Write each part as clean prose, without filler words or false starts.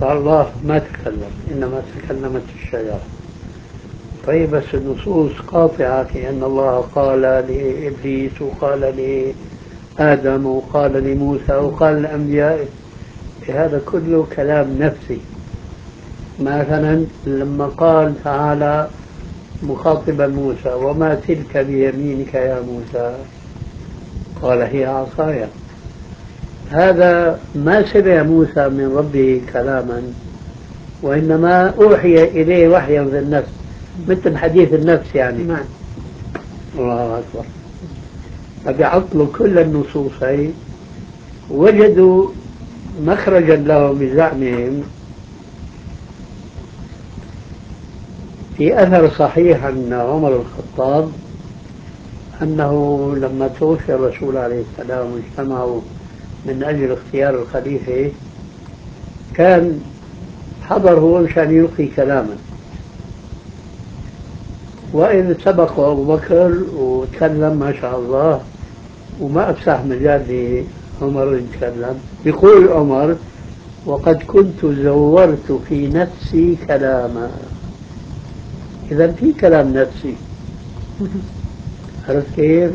الله ما تكلم، إنما تكلمت الشجرة. طيب بس النصوص قاطعة في أن الله قال لإبليس وقال لآدم وقال لموسى وقال للأنبياء، هذا كله كلام نفسي. مثلا لما قال تعالى مخاطبا موسى: وما تلك بيمينك يا موسى؟ قال: هي عصاي. هذا ما سمع موسى من ربه كلاما، وإنما أوحي إليه وحيا في النفس، مثل حديث النفس يعني. نعم. الله أكبر. فبيعطلوا كل النصوصين، وجدوا مخرجا له بزعمهم. في أثر صحيح عن عمر الخطاب أنه لما توفي الرسول عليه السلام واجتمعوا من أجل اختيار الخليفة، كان حضر هو مشان يلقي كلاما، وإذ سبق أبو بكر وتكلم ما شاء الله، وما أفسح مجال لعمر يتكلم. يقول عمر: وقد كنت زورت في نفسي كلاما. إذا في كلام نفسي. عرفت كيف؟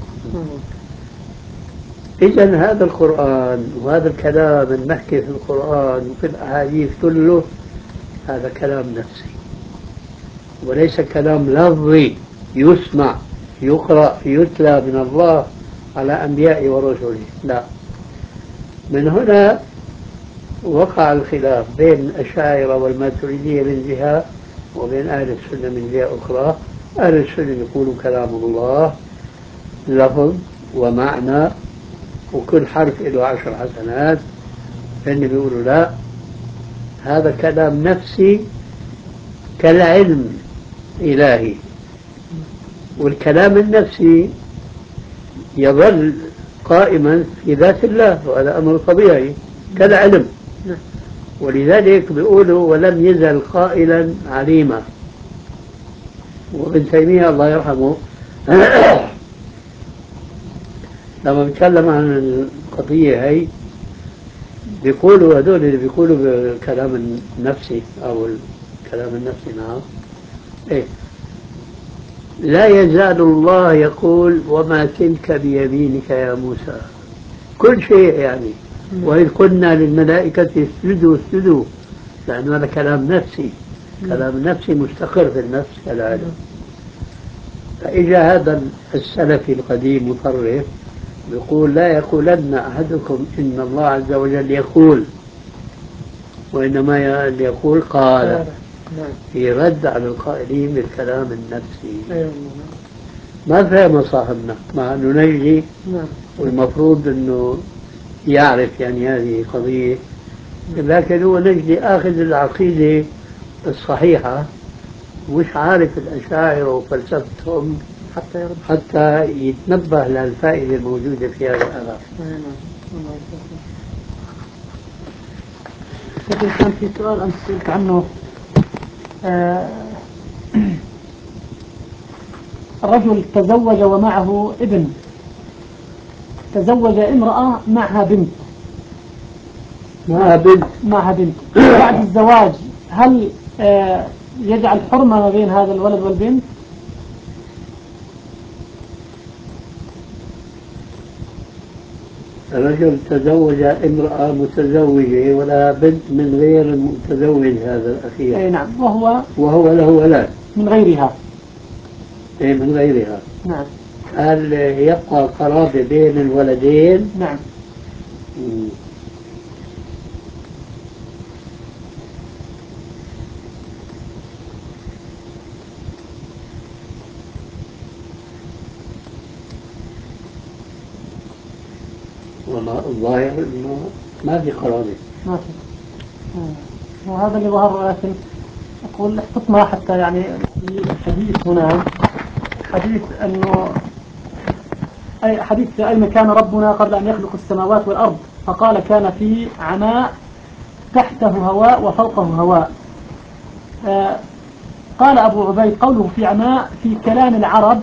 إذا هذا القرآن وهذا الكلام المحكي في القرآن وفي الأحاديث كله هذا كلام نفسي، وليس كلام لفظي يسمع يقرأ يتلى من الله على أنبيائه ورسله. لا. من هنا وقع الخلاف بين الأشاعرة والماتريدية من جهة، وبين أهل السنة من جهة أخرى. أهل السنة يقولوا كلام الله لفظ ومعنى، وكل حرف له 10 حسنات. فإن بيقولوا لا، هذا كلام نفسي كالعلم إلهي، والكلام النفسي يظل قائما في ذات الله، وهذا أمر طبيعي كالعلم. ولذلك بيقولوا: ولم يزل قائلا عليما. وابن تيمية الله يرحمه لما بيتكلم عن القضية هي بيقولوا، هذول اللي بيقولوا بالكلام النفسي أو الكلام النفسي، نعم، إيه، لا يزال الله يقول: وما تلك بيمينك يا موسى. كل شيء يعني. وإذ قلنا للملائكة اسجدوا اسجدوا، لأن هذا كلام نفسي. كلام نفسي مستقر في النفس كالعلم. فإجا هذا السلفي القديم مصرف يقول: لا يقولن أحدكم إن الله عز وجل يقول، وإنما يقول قال، في رد على القائلين بالكلام النفسي. ما فهم صاحبنا، مع أنه نجدي والمفروض أنه يعرف يعني هذه قضية، لكن هو نجدي آخذ العقيدة الصحيحة، مش عارف الأشاعرة وفلسفتهم حتى يتنبه للفائدة الموجودة في هذا الأثر. كان في سؤال أنت سألت عنه، رجل تزوج ومعه ابن، تزوج امرأة معها بنت. معها بنت بعد الزواج هل يجعل حرمة ما بين هذا الولد والبنت؟ رجل تزوج امرأة متزوجة ولا بنت من غير المتزوج هذا الأخير. أي نعم. وهو له ولد من غيرها. أي من غيرها. نعم. هل يبقى قرابة بين الولدين؟ نعم. وما الظاهر انه ما في قرابة. ما في. وهذا اللي ظهر، لكن أقول احتطنا حتى يعني الحديث هنا حديث أنه أي حديث أين كان ربنا قبل أن يخلق السماوات والأرض، فقال: كان في عماء تحته هواء وفوقه هواء. قال أبو عبيد: قوله في عماء في كلام العرب،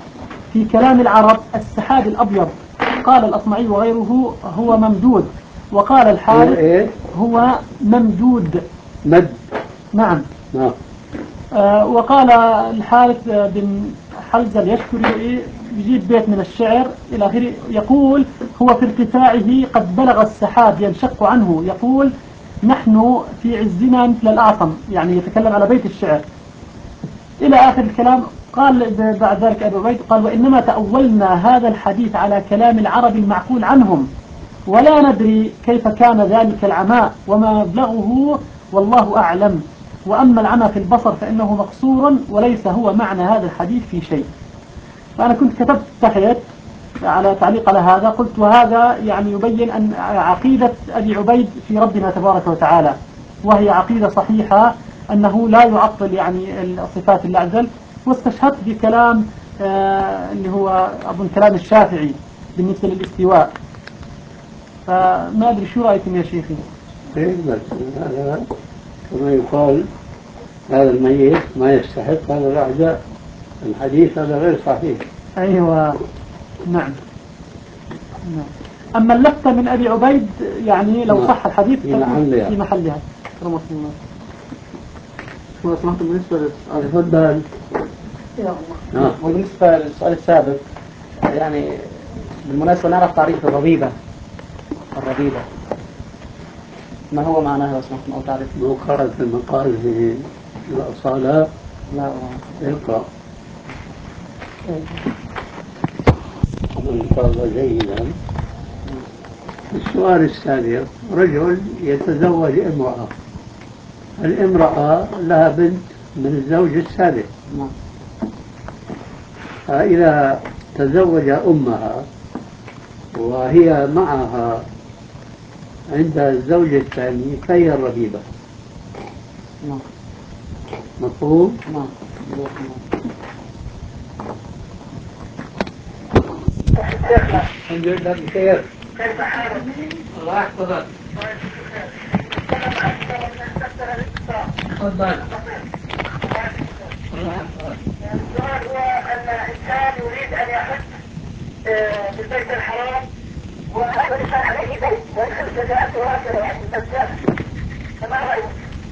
في كلام العرب السحاب الأبيض. قال الأصمعي وغيره: هو ممدود وقال هو الحارث إيه؟ هو ممدود. مد. نعم. نعم. وقال الحارث بن حلزة اليشكري يجيب بيت من الشعر إلى آخره، يقول هو في ارتفاعه قد بلغ السحاب ينشق عنه، يقول نحن في عزنا مثل الأعصم، يعني يتكلم على بيت الشعر إلى آخر الكلام. قال بعد ذلك أبو عبيد قال وإنما تأولنا هذا الحديث على كلام العرب المعقول عنهم، ولا ندري كيف كان ذلك العماء وما مبلغه، والله أعلم. وأما العمى في البصر فإنه مقصور، وليس هو معنى هذا الحديث في شيء. فأنا كنت كتبت تحت على تعليق على هذا، قلت وهذا يعني يبين أن عقيدة أبي عبيد في ربنا تبارك وتعالى، وهي عقيدة صحيحة أنه لا يعطل يعني صفات الله عز وجل. واستشهدت بكلام اللي هو أظن كلام الشافعي بالنسبة للاستواء. فما أدري شو رأيكم يا شيخي؟ إيه بس هذا كما يقال هذا الميت ما يستحق هذا الأعداء. الحديث هذا غير صحيح. أيوة. نعم. نعم. أما اللفتة من أبي عبيد يعني لو صح الحديث في محلها. في محلها. رحمه الله. لو سمحت بالنسبة للسؤال. تفضل. وبالنسبة للسؤال السابق يعني بالمناسبة نعرف تعريف الربيبة. الربيبة ما هو معناها لو سمحتم أو تعرف؟ لو قرأت المقال في الأصالة لا اقرأ. من قال جيدا. السؤال الثاني، رجل يتزوج امرأة، الامرأة لها بنت من الزوج الثالث، فإذا تزوج أمها وهي معها عند الزوج الثاني فهي الربيبة. مفهوم؟ نعم. الحمد لله بخير. كيف حالك؟ الله يحفظك. تفضل. السؤال هو أن إنسان يريد أن يحج بالبيت الحرام، وهذا الإنسان عليه بيت ويدخل جزاءته هكذا يعني المسجد، فما رأيك؟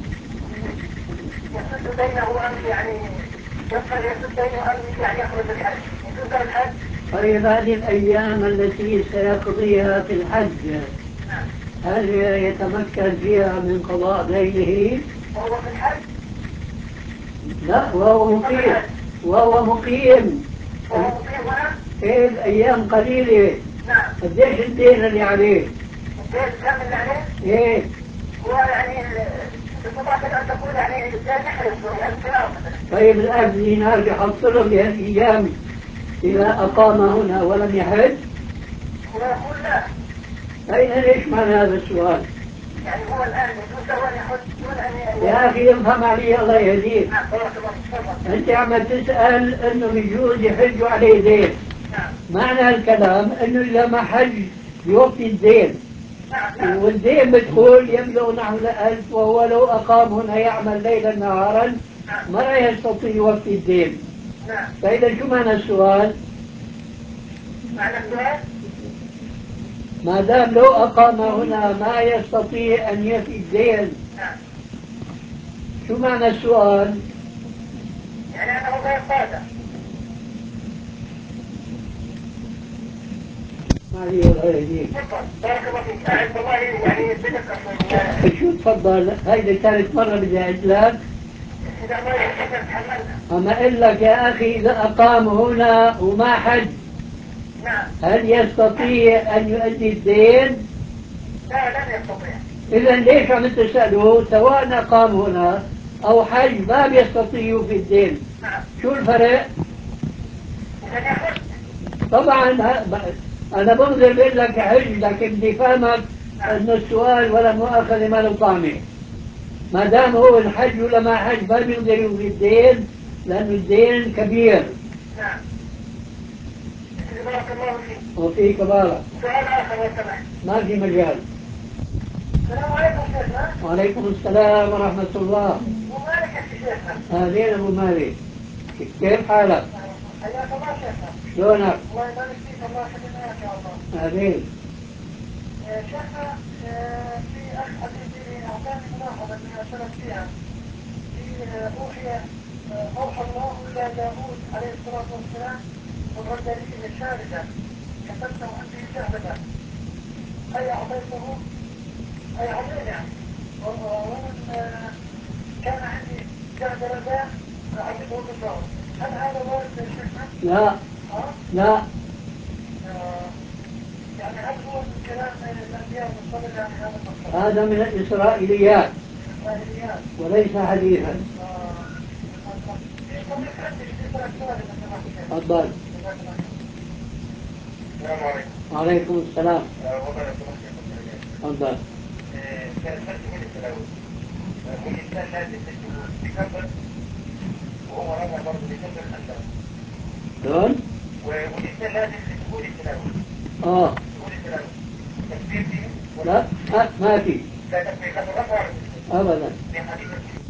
يسد بينه أم يعني يفعل يسد بينه أم يعني يخرج الحج؟ يجوز الحج؟ طيب هذه الأيام التي سيقضيها في الحج هل يتمكن فيها من قضاء دينه؟ وهو في الحج؟ لا، وهو مقيم. وهو مقيم. وهو مقيم هنا؟ إيه الأيام قليلة. نعم. قديش الدين اللي عليه؟ الدين كم اللي عليه؟ إيه. هو يعني المفروض أن تقول يعني الدين يحرص يعني. طيب الألف دينار يحصلهم بهالأيام إذا أقام هنا ولم يحج؟ هو يقول لا. أين ليش معنى هذا السؤال؟ يعني هو الآن يجوز أن يحج يا أخي افهم علي الله يهديك. أنت عم تسأل إنه يجوز يحج عليه دين. معنى الكلام إنه إذا ما حج يوفي الدين. والدين بتقول يبلغ نحو 1000، وهو لو أقام هنا يعمل ليلا نهارا ما يستطيع يوفي الدين. فإذا شو معنى السؤال؟ معنى السؤال؟ ما دام لو أقام هنا ما يستطيع أن يفي الدين، شو معنى السؤال؟ يعني أنه غير قادر. ما هي غير تفضل. بارك الله فيك. أعز الله يعني بدك. شو تفضل؟ هيدي ثالث مرة بدي أعيد لك. إذا ما يتحملها. أما أقول لك يا أخي إذا أقام هنا وما حج، نعم، هل يستطيع أن يؤدي الدين؟ لا، لن يستطيع. إذا ليش عم تسألوا؟ سواء أقام هنا أو حج ما بيستطيعوا في الدين. نعم. شو الفرق؟ إذا يحج. طبعا أنا بنظر بقول لك حج، لكن بدي فهمك أن السؤال ولا مؤاخذة ما له طعمة. ما دام هو الحج ولا ما حج ما بيقدروا في الدين لأنه الدين كبير. نعم. بارك الله فيك. وفيك بارك. سؤال آخر لو سمحت. ما في مجال. السلام عليكم شيخنا. وعليكم السلام ورحمة الله. أبو مالك يا شيخنا. أهلين أبو مالك. كيف حالك؟ حياك الله شيخنا. شلونك؟ الله يبارك فيك، الله يخلينا يا الله. أهلين. شيخنا في أخ حديثي أعطاني ملاحظة أني أشرت فيها أوحى الله إلى داوود عليه الصلاة والسلام بالردانية الشاردة كتبته عندي جهبة أي أعطيته أي عظيم يعني ومن كان عندي جهبة ذا أعطيته بالله هل هذا وارد يا شيخنا؟ لا لا يعني هل هو من كلام الأنبياء من قبل يعني هذا المقصد؟ هذا من الإسرائيليات وليس حديثا. تفضل. السلام عليكم. وعليكم السلام. تفضل. والإنسان لازم الجهود بكبر وهو راجع برضه بكبر الأندلس. دول؟ والإنسان لازم الجهود التلاوة. جهود التلاوة. تكبير فيه؟ لا ما في. لا تكبير لا ترفع أبدا. في حديث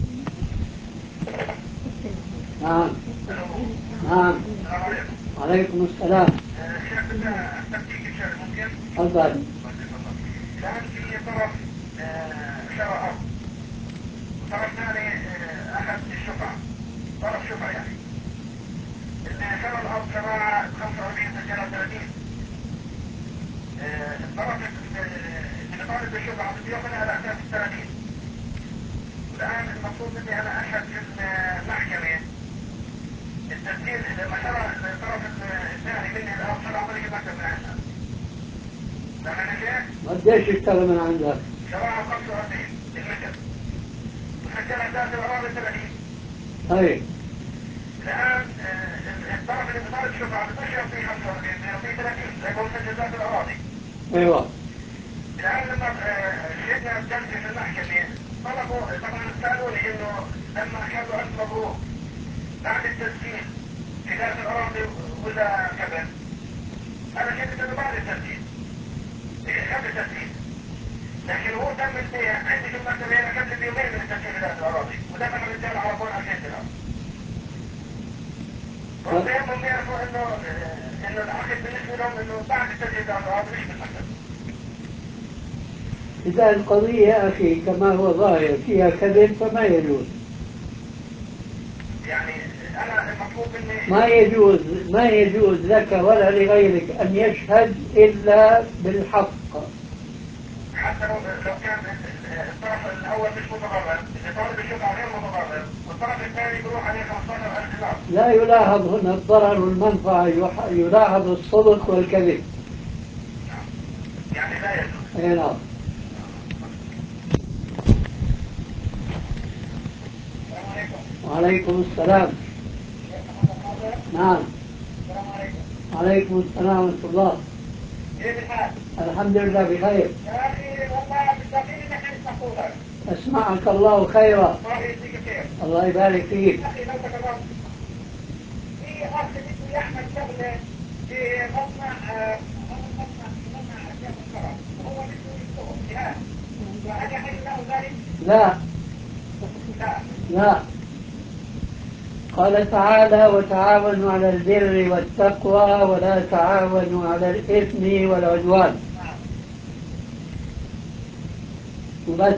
نعم. نعم. وعليكم السلام. شيخ بدي أستفتيك بشيء ممكن؟ تفضل. الآن في طرف شرع أرض وطرف ثاني أخذ الشفعة طرف شفعة يعني اللي شرع الأرض شرع 45 سجلة 30 الطرف اللي طالب الشفعة بده ياخذها على أساس 30 والآن المفروض إني أنا أشهد في المحكمة التسجيل لما شرع الطرف الثاني مني الأرض شرع طريق المكتب من عندنا لما نجح قديش اشترى من عندك؟ شرعها 45 المكتب وسجلها ذات الأراضي 30. طيب. الآن الطرف اللي بطالب الشفعة بدوش يعطيه 45 يعطيه 30 لأنه مسجل ذات الأراضي. ايوه. الآن لما شهدنا الجلسة في المحكمة طلبوا طبعا سألوني إنه لما أشهدوا ألف مبروك بعد التسجيل في ذات الأراضي ولا كذا أنا شهدت إنه بعد التسجيل قبل التسجيل لكن هو تم البيع عندي في المكتبة هنا قبل بيومين من التسجيل في ذات الأراضي ودفع الرجال على طول 2000 دينار. وهم يعرفوا إنه العقد بالنسبة لهم إنه بعد التسجيل ذات الأراضي مش بالمكتب. إذا القضية يا أخي كما هو ظاهر فيها كذب فما يجوز. يعني أنا المفروض إني ما يجوز لك ولا لغيرك أن يشهد إلا بالحق. حتى لو كان الطرف الأول مش متضرر اللي طالب الشفعة غير متضرر والطرف الثاني بيروح عليه 15,000 دينار. لا يلاحظ هنا الضرر والمنفعة، يلاحظ الصدق والكذب. يعني لا يجوز. أي نعم. السلام عليكم. وعليكم السلام. نعم. السلام عليكم. وعليكم السلام ورحمة الله. كيف الحال؟ الحمد لله بخير. يا أخي والله بالدقيقة نحن نستقولك. أسمعك الله خيرا. الله يجزيك خير. الله يبارك فيك. أخي لو تكرمت في أخ اسمه يحمد شغلة في مصنع أشياء الشرف وهو بده يشتغل جهاز فهل يحل له ذلك؟ لا لا. لا. قال تعالى وتعاونوا على البر والتقوى ولا تعاونوا على الإثم والعدوان. وبس.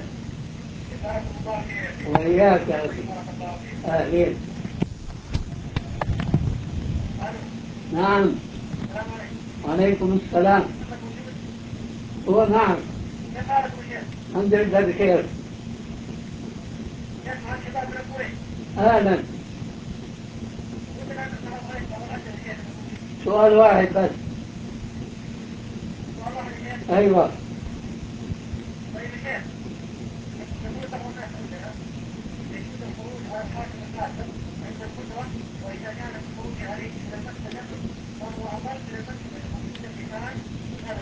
وإياك يا أخي. أهلين. نعم. وعليكم السلام. هو نعم. الحمد لله بخير. أهلا. سؤال واحد بس. أيوة. وإذا كان الخروج عليه إلى المكتبة وهو أقل من المكتبة الموجودة في كمان هذا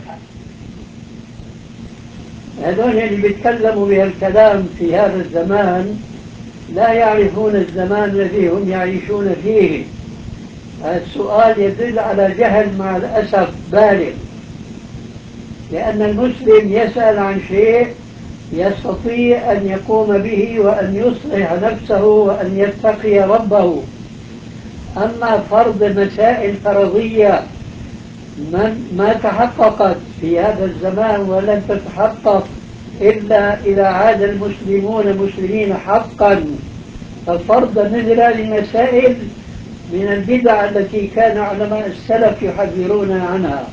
الحال. هذول اللي بيتكلموا بهالكلام في هذا الزمان لا يعرفون الزمان الذي هم يعيشون فيه. السؤال يدل على جهل مع الأسف بالغ، لأن المسلم يسأل عن شيء يستطيع أن يقوم به وأن يصلح نفسه وأن يتقي ربه. أما فرض مسائل فرضية ما تحققت في هذا الزمان ولن تتحقق إلا إذا عاد المسلمون مسلمين حقا. ففرضا مثل هذه المسائل من البدع التي كان علماء السلف يحذرون عنها.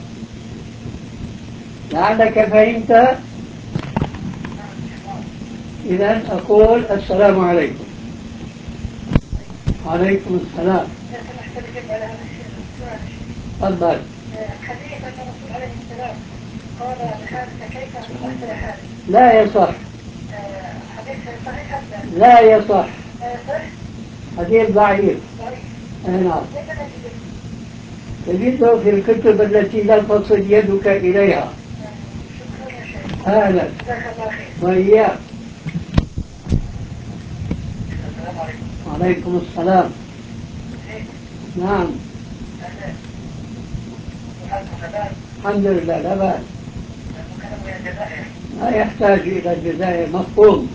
لعلك فهمت. إذا أقول السلام عليكم. وعليكم السلام. تفضل. حديث أن الرسول عليه السلام قال لحارثة كيف أصبحت يا حارث؟ لا يصح. حديث صحيح حتى؟ لا يصح. صح؟ حديث ضعيف. ضعيف. نعم. تجده في الكتب التي لا تصل يدك إليها. شكرا يا شيخ. أهلا. جزاك الله خير. وإياك. السلام عليكم. وعليكم السلام. نعم. الحمد لله لا بأس. لا يحتاج إلى الجزائر مفهوم.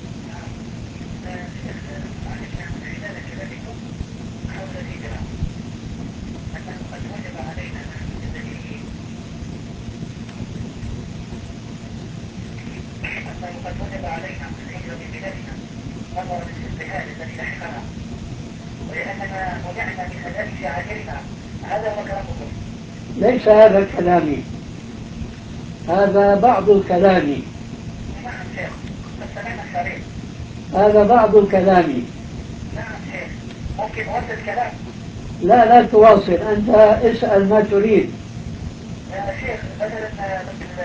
قد وجب علينا الهجرة من بلادنا نظرا للاضطهاد الذي لحقنا ولأننا منعنا من أداء شعائرنا. هذا هو كلامكم. ليس هذا كلامي، هذا بعض كلامي. نعم شيخ، قد سمعنا الشريط. هذا بعض كلامي. نعم شيخ، ممكن أوصل كلام؟ لا تواصل، أنت اسأل ما تريد. يا شيخ مثلا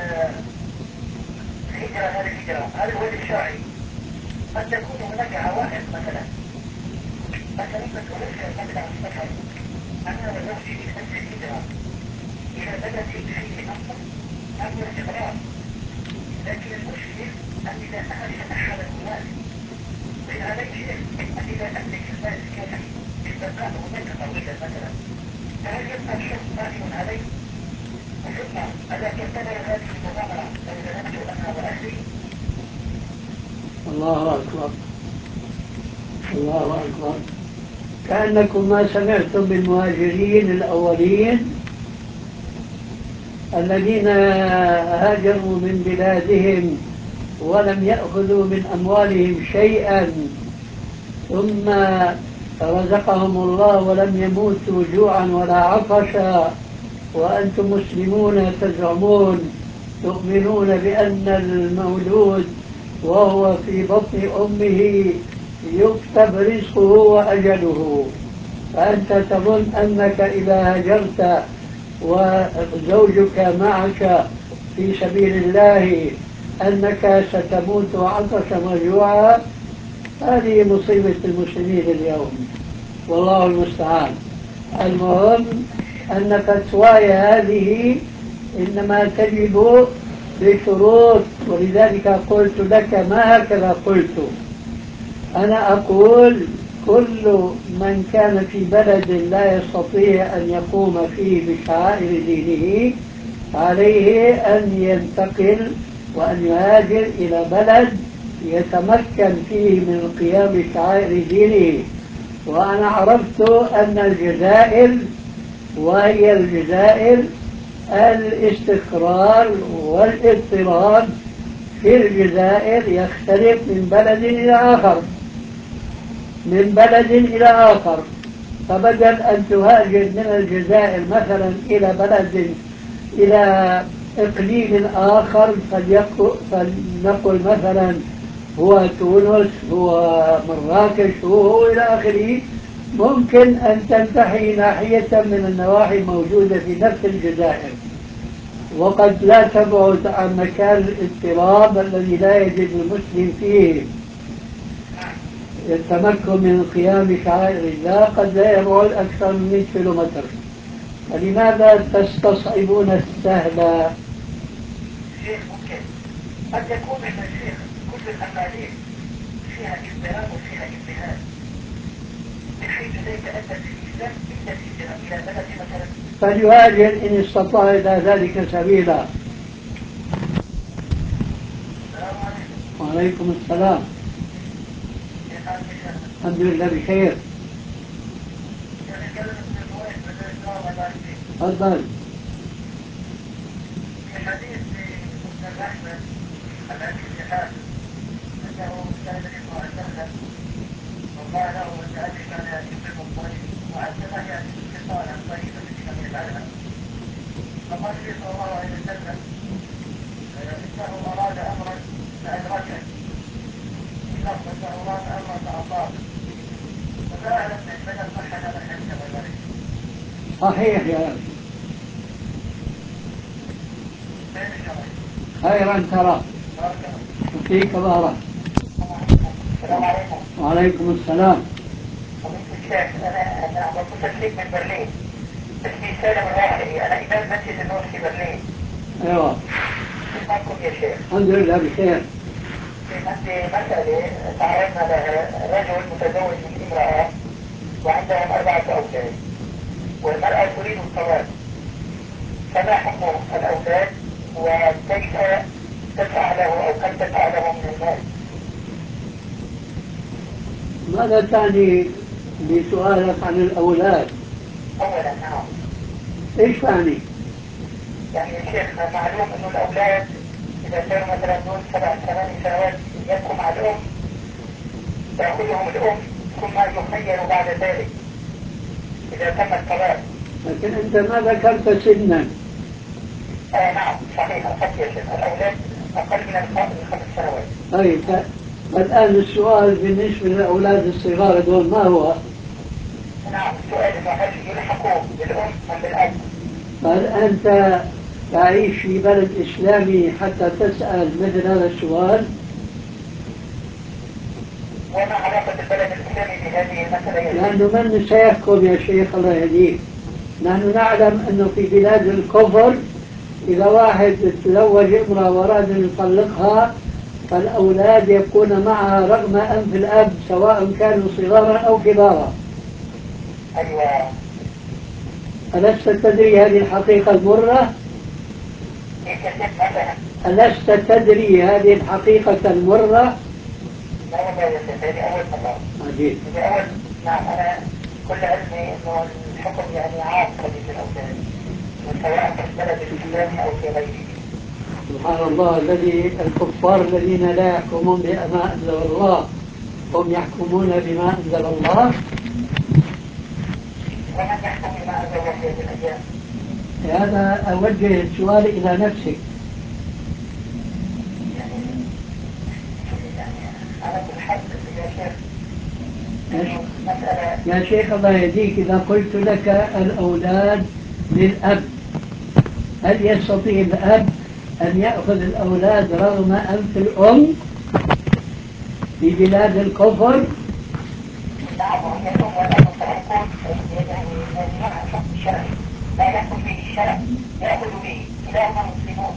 الهجرة هذه الوجه الشرعي قد تكون هناك عوائق مثلا مسؤولية المبدأ السفر أنا وزوجي من أجل الهجرة إلى بلد فيه أمن واستقرار. لكن المشكل أن إذا أملك أحد هناك من عليه شيء أن إذا أملك المال الكافي للبقاء هناك طويلا مثلا فهل يبقى الشخص قائم عليه؟ ثم ألا تعتبر هذه المغامرة لو ذهبت أنا وأهلي؟ الله أكبر الله أكبر. كأنكم ما سمعتم بالمهاجرين الأولين الذين هاجروا من بلادهم ولم يأخذوا من أموالهم شيئا ثم رزقهم الله ولم يموتوا جوعا ولا عطشا، وأنتم مسلمون تزعمون تؤمنون بأن المولود وهو في بطن أمه يكتب رزقه وأجله، فأنت تظن أنك إذا هاجرت وزوجك معك في سبيل الله أنك ستموت عطشا وجوعا. هذه مصيبة المسلمين اليوم والله المستعان. المهم أن فتواي هذه إنما تجب بشروط، ولذلك قلت لك ما هكذا قلت. أنا أقول كل من كان في بلد لا يستطيع أن يقوم فيه بشعائر دينه عليه أن ينتقل وأن يهاجر إلى بلد يتمكن فيه من القيام بشعائر دينه. وأنا عرفت أن الجزائر وهي الجزائر الاستقرار والاضطراب في الجزائر يختلف من بلد إلى آخر فبدل أن تهاجر من الجزائر مثلا إلى بلد إلى إقليم آخر فلنقل مثلا هو تونس هو مراكش هو إلى آخره، ممكن أن تنتهي ناحية من النواحي الموجودة في نفس الجزائر وقد لا تبعد عن مكان الاضطراب الذي لا يجد المسلم فيه التمكن من القيام بشعائر الله، قد لا يبعد أكثر من 100 كيلومتر. فلماذا تستصعبون السهل؟ شيخ ممكن قد يكون إحنا الشيخ كل الأقاليم فيها اضطراب وفيها اجتهاد بحيث لا يتأدى في الإسلام إلا الهجرة إلى بلد مثلا. فليهاجر إن استطاع إلى ذلك سبيلا. السلام عليكم. وعليكم السلام. الحمد لله بخير. تفضل. أحمد الذي في حاتم أنه كان يقرأ النخل وقال له أن أبي كان يقيم الطريق وعندما يأتي الاتصال عن طريق التي كان يفعلها فقال النبي صلى الله عليه وسلم إنه أراد أمرا فأدركه في لفظ أنه أراد أمرا فأصابه فلا أعلم مدى صحة هذا الحديث أبا ذلك. صحيح يا أخي. خيرا ترى وفيك بارك. السلام عليكم. وعليكم السلام. الشيخ أنا متصل من برلين اسمي سالم الراحلي، أنا إمام مسجد النور في برلين. أيوة. كيف حالكم يا شيخ؟ الحمد لله بخير. عندي مسألة تعرضنا لها، رجل متزوج من امرأة وعندهم 4 أولاد والمرأة تريد الطلاق، فما حكم الأولاد وكيف تدفع له أو كم تدفع له من المال؟ ماذا تعني بسؤالك عن الأولاد؟ أولا نعم. إيش تعني؟ يعني يا شيخ معلوم أنه الأولاد إذا كانوا مثلا دون 7 8 سنوات يبقوا مع الأم تأخذهم الأم ثم يخير بعد ذلك إذا تم الطلاق. لكن أنت ما ذكرت سنا. نعم صحيح أخذت يا شيخ، الأولاد أقل من 5 سنوات. طيب الآن السؤال بالنسبة للأولاد الصغار دول ما هو؟ نعم السؤال إنه هل يلحقوا بالأم أم بالأب؟ هل أنت تعيش في بلد إسلامي حتى تسأل مثل هذا السؤال؟ وما علاقة البلد الإسلامي بهذه المسألة؟ لأنه من سيحكم يا شيخ الله يهديك؟ نحن نعلم أنه في بلاد الكفر إذا واحد تزوج امرأة وأراد أن يطلقها فالأولاد يبقون معها رغم أنف الأب سواء كانوا صغارا أو كبارا. أيوة. ألست تدري هذه الحقيقة المرة؟ كيف يتم مثلا؟ ألست تدري هذه الحقيقة المرة؟ لا والله يا شيخ هذه أول مرة. عجيب. هذه أول. نعم أنا كل علمي إنه الحكم يعني عام قضية الأولاد سواء في البلد الإسلامي أو في غيره. سبحان الله الذي الكفار الذين لا يحكمون بما أنزل الله هم يحكمون بما أنزل الله. ومن يحكم بما أنزل الله في هذه الأيام؟ هذا أوجه السؤال إلى نفسك. على كل حال يا شيخ يا شيخ الله يهديك إذا قلت لك الأولاد للأب هل يستطيع الأب أن يأخذ الأولاد رغم أنف الأم في بلاد الكفر؟ نعم وهي الأم والأب فيكون يعني نوع الحكم الشرعي لا يحكم به الشرع يأخذ به كلاهما مسلمون.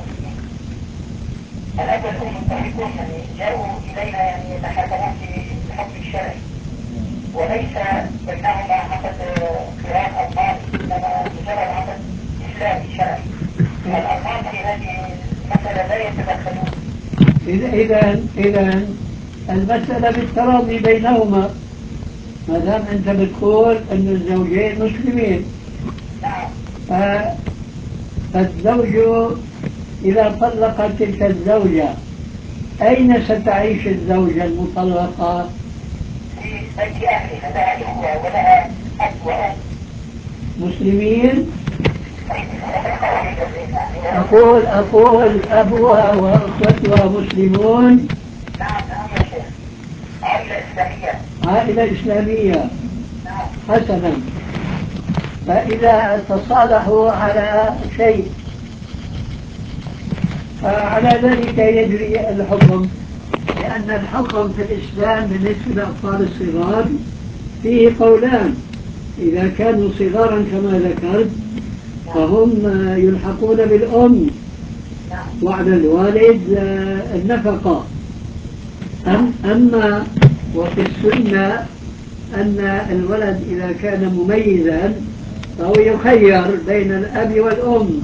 الأب والأم متفقون يعني جاءوا إلينا يعني يتحكمون في الحكم الشرعي وليس بينهما عقد قران ألماني إنما مجرد عقد إسلامي شرعي. الألمان في هذه المسألة لا يتدخلون. إذا المسألة بالتراضي بينهما ما دام أنت بتقول أن الزوجين مسلمين. نعم. فالزوج إذا طلق تلك الزوجة أين ستعيش الزوجة المطلقة؟ في بيت أهلها لها إخوة ولها أب وأم مسلمين؟ أقول أبوها وأخوتها مسلمون؟ نعم نعم يا شيخ عائلة إسلامية. عائلة إسلامية. نعم. حسنا. فإذا تصالحوا على شيء فعلى ذلك يجري الحكم، لأن الحكم في الإسلام بالنسبة للأطفال الصغار فيه قولان: إذا كانوا صغارا كما ذكرت فهم يلحقون بالأم وعلى الوالد النفقة. أما وفي السنة أن الولد إذا كان مميزا فهو يخير بين الأب والأم.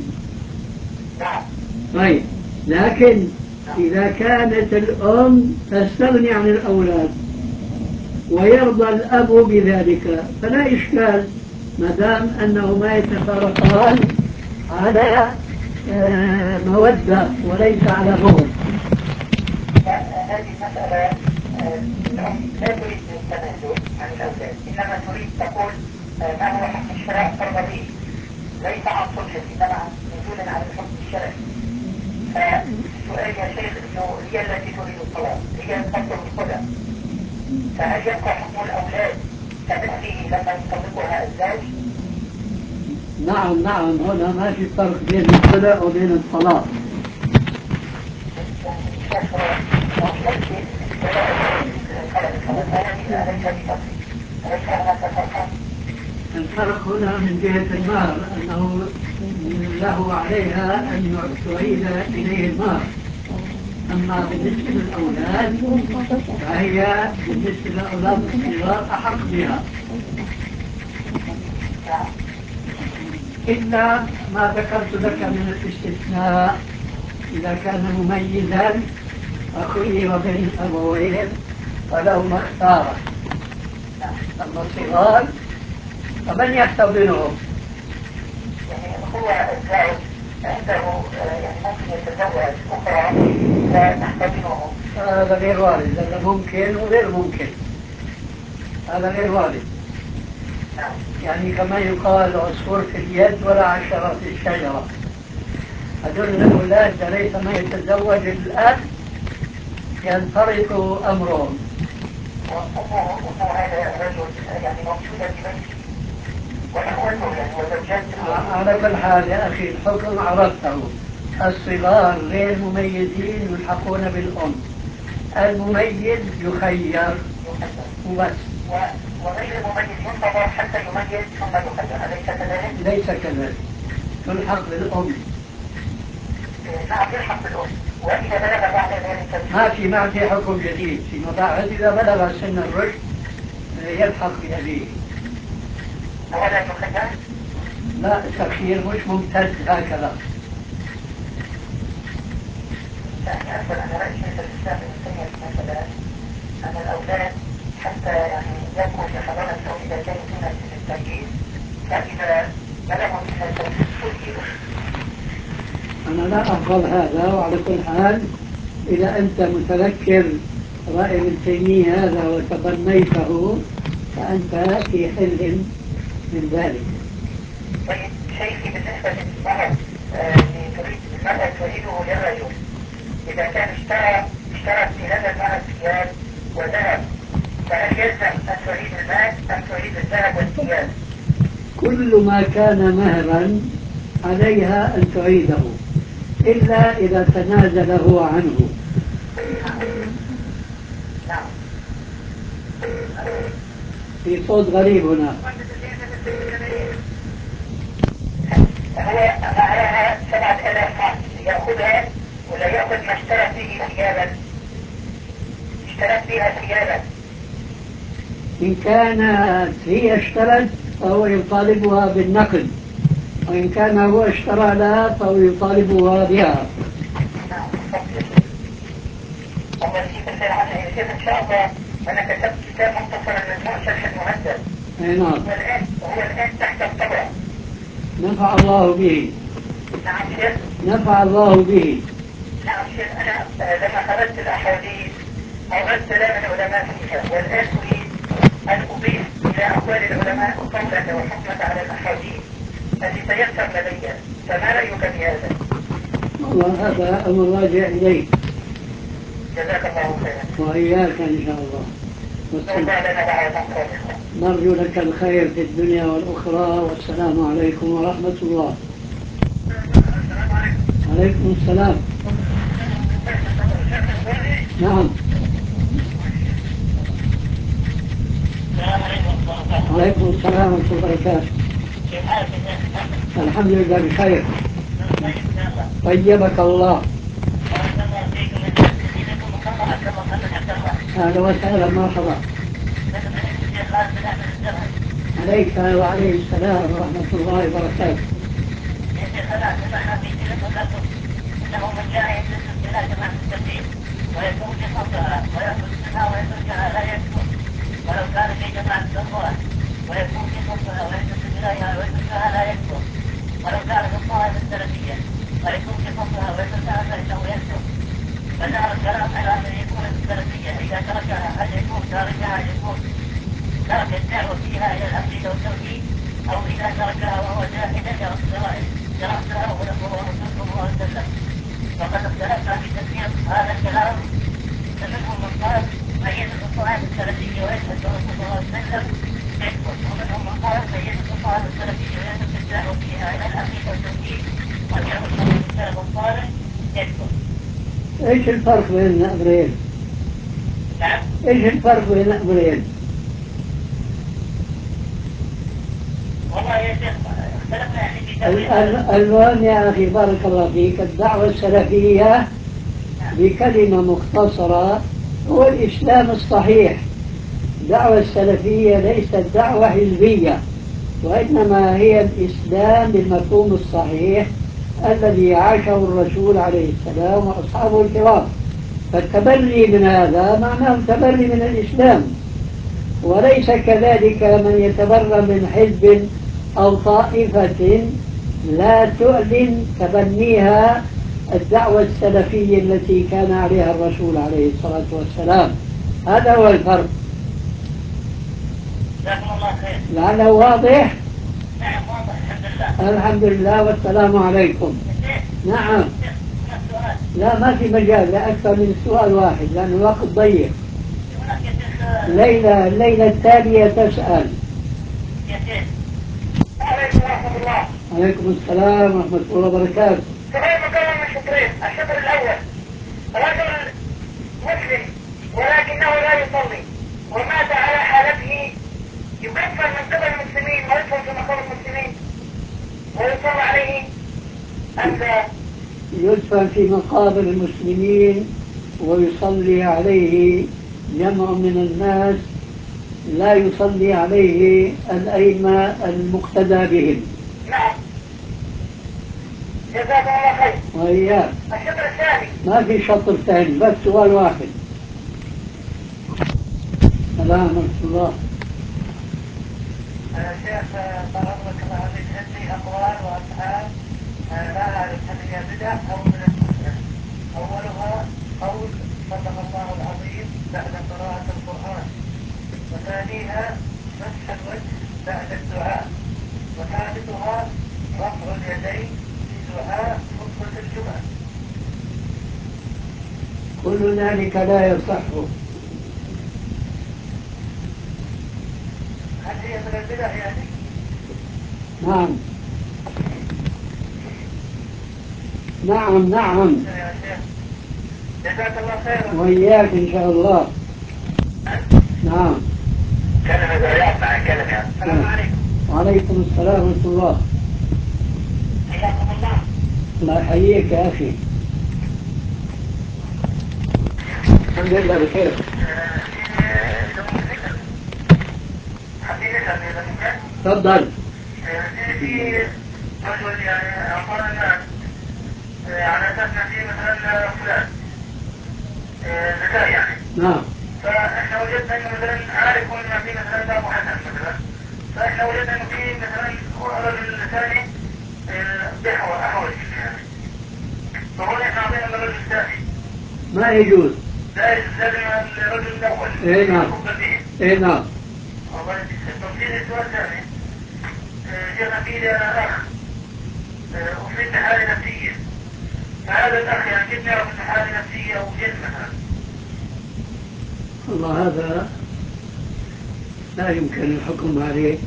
طيب لكن إذا كانت الأم تستغني عن الأولاد ويرضى الأب بذلك فلا إشكال ما دام أنهما يتفارقان على مودة وليس على بغض. هذه المسألة الأم لا تريد التنازل عن الأولاد، إنما تريد تقول ما هو حكم الشرع ترغبين، ليس عن صلح إنما عن نزول عن الحكم الشرعي. فالسؤال يا شيخ إنه هي التي تريد الطلاق، هي تطلب الخلع، فهل يبقى حكم الأولاد كمثله لما يطلقها الزوج؟ نعم نعم، هنا ما في فرق بين الخلع وبين الطلاق. الفرق هنا من جهة المهر، أنه له عليها أن تعيد إليه المهر. أما بالنسبة للأولاد فهي بالنسبة للأولاد الصغار أحق بها، إلا ما ذكرت لك من الاستثناء إذا كان مميزا أخيه وبين أبوين فله ما اختاره. أما الصغار فمن يحتضنهم؟ يعني هو الزوج عنده يعني ممكن يتزوج أخرى فتحتضنه. هذا غير وارد، هذا ممكن وغير ممكن، هذا غير وارد. يعني كما يقال عصفور في اليد ولا عشرة في الشجرة. هذول الأولاد ليس ما يتزوج الآن ينفرط أمرهم. وأمه هذا الرجل يعني موجودة في بيته وإخوته يعني وزوجاته. على كل حال يا أخي الحكم عرفته، الصغار غير مميزين يلحقون بالأم، المميز يخير وبس. وغير المميز ينتظر حتى يميز ثم يخير، أليس كذلك؟ ليس كذلك، تلحق بالأم. نعم يلحق بالأم، وإذا بلغ بعد ذلك ما في حكم جديد فيما بعد. إذا بلغ سن الرشد يلحق بأبيه. ولا يخير؟ لا، التخيير مش ممتد هكذا. يعني أكثر أنا رأي شيخ الإسلام ابن تيمية مثلا أن الأولاد حتى يعني يبقوا في حضانة أو إذا كانوا دون سن التمييز، فإذا بلغوا سن التمييز خيروا. أنا لا أقبل هذا، وعلى كل حال إذا أنت متذكر رأي ابن تيمية هذا وتبنيته فأنت في حل من ذلك. طيب شيخي بالنسبة للمرأة تريد المرأة تريده للرجل، إذا كان اشترت في هذا المال ثياب وذهب، فهل يلزم أن تعيد المال أم تعيد الذهب والثياب؟ كل ما كان مهرا عليها أن تعيده إلا إذا تنازل هو عنه. نعم. في صوت غريب هنا. هو معها 7000 فرد يأخذها ولا يأخذ ما اشترت به ثيابا؟ اشترت بها ثيابا. إن كانت هي اشترت فهو يطالبها بالنقد، وإن كان هو اشترى لها فهو يطالبها بها. الله يجيب الخير عنه يا شيخ إن شاء الله. أنا كتبت كتاب مختصر المجموع شرح المهذب. نعم. هو الآن تحت الطبع. نفع الله به. نعم شيخ. نفع الله به. نعم شيخ. أنا لما خرجت الأحاديث أردت كلام العلماء فيها، والآن أريد أن أضيف إلى أقوال العلماء قولا وحكمة على الأحاديث التي تيسر لدي، فما رأيك بهذا؟ والله هذا أمر راجع إليك. جزاك الله خيرا. وإياك إن شاء الله. نرجو لك الخير في الدنيا والأخرى، والسلام عليكم ورحمة الله. عليكم السلام. نعم. عليكم السلام ورحمة الله وبركاته. الحمد لله بخير. طيبك الله. أهلا وسهلا، مرحبا. عليك وعليه السلام ورحمة الله وبركاته. إنه من جاء يجلس إلى جماعة التبليغ ويكون في صوتها ويأخذ منها ويتركها لا يكفر، ولو كان في جماعة الأموال ويكون في صوتها ويجلس إليها ويتركها لا يكفر، ولو كان في الطائفة السلفية وليس يردها إلى العقيدة والتوحيد أو إذا تركها وهو جاهل درسها وهو رسول صلى الله عليه وسلم. وقد اختلفنا في تسمية هذا الكلام، فمنهم من قال من يدرس القرآن السلفي ويشهد برسول صلى الله عليه وسلم يكفر، ومنهم من قال من يدرس القرآن السلفي ويدرس الدعوة فيها إلى العقيدة والتوحيد ويعمل من السلف الصالح يكفر. ايش الفرق بين الأمرين؟ نعم. ايش الفرق بين الأمرين؟ والله يا شيخ اختلفنا يعني في تأويل. المهم يا أخي بارك الله فيك، الدعوة السلفية بكلمة مختصرة هو الإسلام الصحيح. الدعوة السلفية ليست دعوة حزبية، وإنما هي الإسلام بالمفهوم الصحيح الذي عاشه الرسول عليه السلام وأصحابه الكرام. فالتبري من هذا معناه التبري من الإسلام، وليس كذلك من يتبرى من حزب أو طائفة لا تعلن تبنيها الدعوة السلفية التي كان عليها الرسول عليه الصلاة والسلام. هذا هو الفرق. جزاكم الله خير. لعله واضح؟ نعم واضح الحمد لله. الحمد لله والسلام عليكم. نعم. لا ما في مجال لأكثر من سؤال واحد لأن الوقت ضيق. الليلة التالية تسأل. عليكم ورحمة الله. عليكم السلام ورحمة الله وبركاته. سؤال مكون من شطرين. الشطر الأول رجل مسلم ولكنه لا يصلي ومات على حالته، يكفر من قبل المسلمين ويدخل في مقام المسلمين ويصلى عليه أم لا؟ يدفن في مقابر المسلمين ويصلي عليه جمع من الناس، لا يصلي عليه الأئمة المقتدى بهم. نعم. جزاكم الله خير. وإياك. الشطر الثاني. ما في شطر ثاني، بس سؤال واحد. السلام ورحمة الله. شيخ بارك الله فيك، عندي أقوال وأفعال لا أعرف هل هي بدع أو من السنة. أولها قول صدق الله العظيم بعد قراءة القرآن، وثانيها مسح الوجه بعد الدعاء، وثالثها رفع اليدين في دعاء خطبة الجمعة. كل ذلك لا يصح. هل هي من البدع يعني؟ نعم نعم نعم. يا شيخ جزاك الله خيرا. وإياك إن شاء الله. نعم. كلمة زيادة عن كلمة. السلام عليكم. وعليكم السلام ورحمة الله. حياكم الله. الله يحييك يا أخي. الحمد لله بخير. تفضل. في رجل يعني أعطانا الناس على أساس نحكي مثلا فلان زكاة يعني. نعم. فإحنا وجدنا إنه مثلا عارف إنه في مثلا أبو حسن مثلا، فإحنا وجدنا إنه في مثلا رجل ثاني أحوج يعني، فهون إحنا أعطينا الرجل الثاني. ما يجوز. لازم الرجل الأول. إيه نعم. إيه نعم. الله يجزيك. طب في سؤال ثاني. شيخنا في لي أنا أخ أصيب بحالة نفسية، فهذا الأخ يعني كيف نعرف إنه حالة نفسية أو جن مثلا؟ والله هذا لا يمكن الحكم عليه.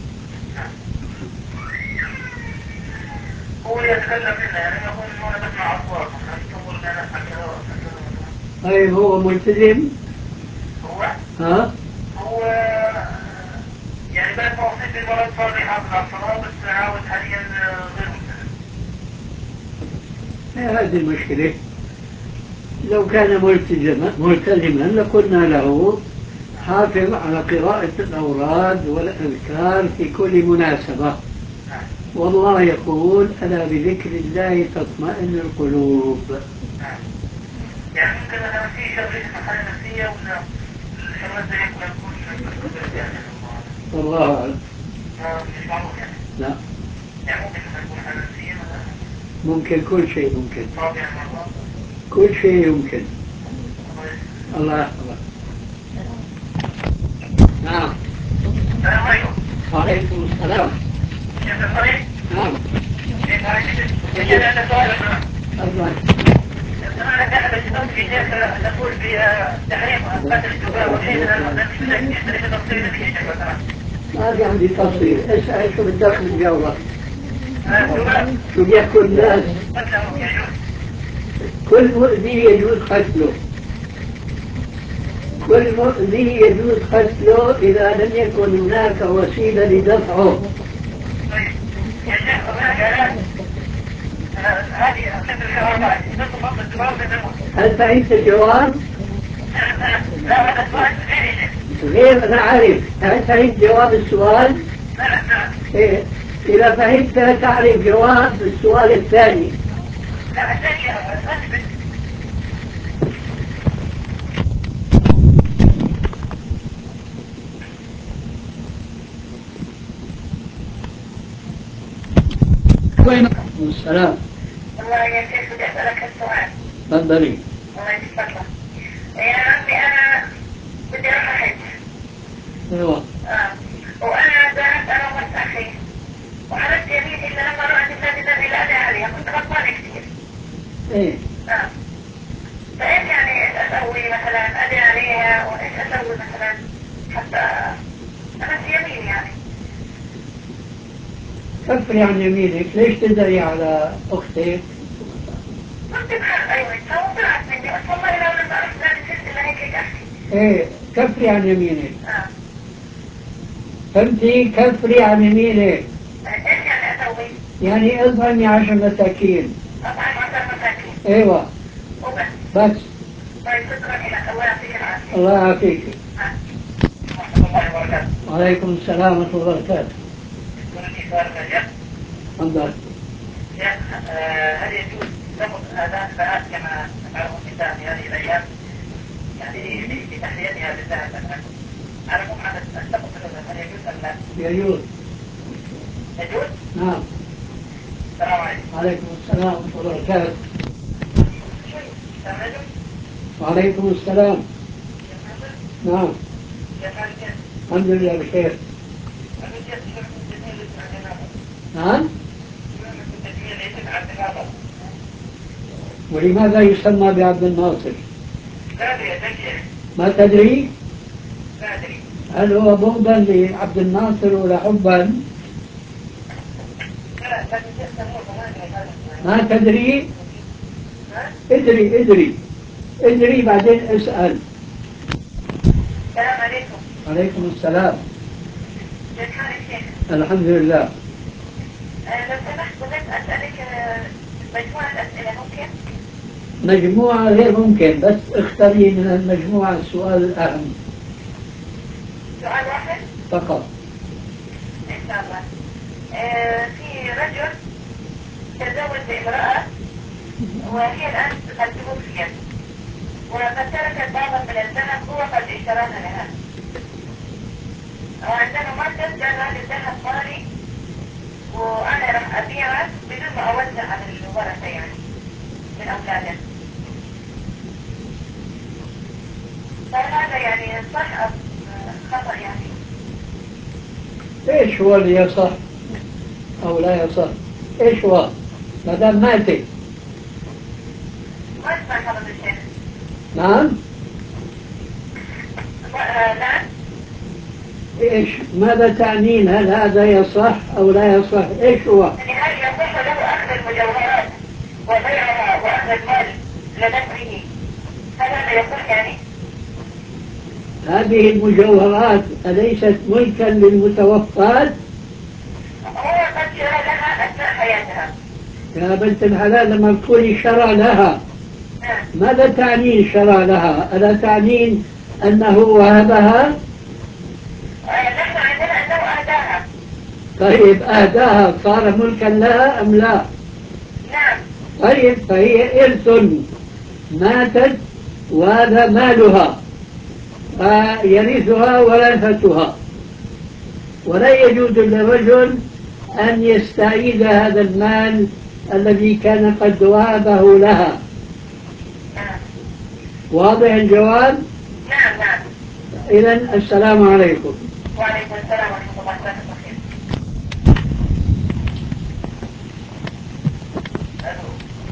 هو يتكلم منا يعني يقول إنه أنا بسمع أصوات مثلا تقول إن أنا أسمع كذا وأسمع كذا مثلا. طيب هو ملتزم؟ هو؟ ها؟ هو يعني بعد ما أصيب بالمرض صار يحافظ على الصلاة بس عاود حاليا غير ملتزم. هذه المشكلة. لو كان ملتزما لقلنا له حافظ على قراءة الأوراد والأذكار في كل مناسبة، والله يقول ألا بذكر الله تطمئن القلوب. يعني ممكن مثلا في شغلة حالة نفسية ولا الشغلات زي هيك ولا تكون والله أعلم. مش معروف يعني. لا. يعني ممكن مثلا تكون حالة نفسية مثلا. ممكن كل شيء ممكن. طابع مرة. كل شيء يمكن. الله يحفظك. نعم. السلام عليكم. وعليكم السلام. شيخ الطريق؟ نعم. شيخ عايز هذا سؤال أفضل. أنا أحد الشباب في شيخ نقول في تحريم قتل الشباب وشيء من المسلمين يختلف تفصيل في شيخ ما في عندي تفصيل، اسأل شو بدك نجاوبك. الشباب شو بيحكوا الناس؟ قتلهم يجوز. كل مؤذي يجوز قتله. كل مؤذي يجوز قتله إذا لم يكن هناك وسيلة لدفعه. طيب يا شيخ هناك آلات هذه مثل الكهرباء تضبط الدماغ من الموت. هل فهمت الجواب؟ لا هذا سؤال غير شيخ. غير أنا عارف. هل فهمت جواب السؤال؟ لا إيه. إذا فهمت تعرف جواب السؤال الثاني. لا الثانية أثبت. وعليكم السلام. والله يا شيخ بدي أسألك السؤال. تفضلي. الله يتفضل. يا عمي أنا بدي أروح أحج. ايوه. وأنا ذهبت أنا وبنت أخي وعرفت يمين إلا لما رأت الناس الذي لا أدري عليها كنت غضبانة كثير. ايه. فإيش يعني إيش أسوي مثلا أدري عليها وإيش أسوي مثلا حتى أنا في يمين يعني. كفري عن يمينك، ليش تدعي على أختك؟ كنت بحق أيوة فطلعت مني بس والله لو لما عرفت لا نسيت إلا هيك أحكي. ايه، كفري عن يمينك. فهمتي؟ كفري عن يمينك. إيش يعني أسوي؟ يعني اطعمي 10 مساكين. أطعم 10 مساكين. ايوه. وبس. بس. طيب شكرا لك الله يعطيك العافية. الله يعافيك. ورحمة الله وبركاته. وعليكم السلام ورحمة الله وبركاته. كل سؤال يا تفضل. شيخ هل يجوز ضبط آذان البنات كما تفعله النساء في هذه الأيام؟ يعني لتحليتها بالله مثلا. على مقعد السقف الأذن هل يجوز أم لا؟ يجوز. يجوز؟ نعم. السلام عليكم. وعليكم السلام ورحمة الله وبركاته. السلام عليكم. وعليكم السلام. نعم. الحمد لله بخير. نعم. ولماذا يسمى بعبد الناصر؟ ما تدري؟ هل هو بغضا لعبد الناصر ولا حبا؟ ما تدري؟ ادري بعدين اسأل. السلام عليكم. عليكم السلام. كيف حالك شيخ؟ الحمد لله. لو سمحت بغيت أسألك مجموعة أسئلة ممكن؟ مجموعة غير ممكن، بس اختاري من المجموعة السؤال الأهم. سؤال واحد؟ فقط. إن شاء الله. في رجل تزوج بامرأة وهي الآن قد توفيت وقد تركت بعضا من الذهب هو قد اشتراها لها. وعندما ماتت قال هذا الذهب مالي وأنا راح أبيعه بدون ما أوزع على الورثة يعني من أولاده. فهذا يعني صح أو خطأ يعني؟ ايش هو اللي يصح او لا يصح؟ ايش هو؟ ما دام ماتت. ما اسمع حضرة الشيخ. نعم. لا. ايش ماذا تعنين؟ هل هذا يصح او لا يصح؟ ايش هو؟ يعني هل يصح له أخذ المجوهرات وبيعها وأخذ المال لنفسه؟ هل هذا يصح يعني؟ هذه المجوهرات أليست ملكا للمتوفاة؟ هو قد شرى لها أثناء حياتها. يا بنت الحلال، لما تقولي شرى لها ماذا تعنين شرى لها؟ ألا تعنين أنه وهبها؟ نحن عندنا أنه أهداها. طيب أهداها صار ملكا لها أم لا؟ نعم. طيب فهي إرث، ماتت وهذا مالها فيرثها ورثتها، ولا يجوز للرجل أن يستعيد هذا المال الذي كان قد وهبه لها. واضح الجواب؟ نعم. إذن السلام عليكم. وعليكم السلام ورحمة الله وبركاته.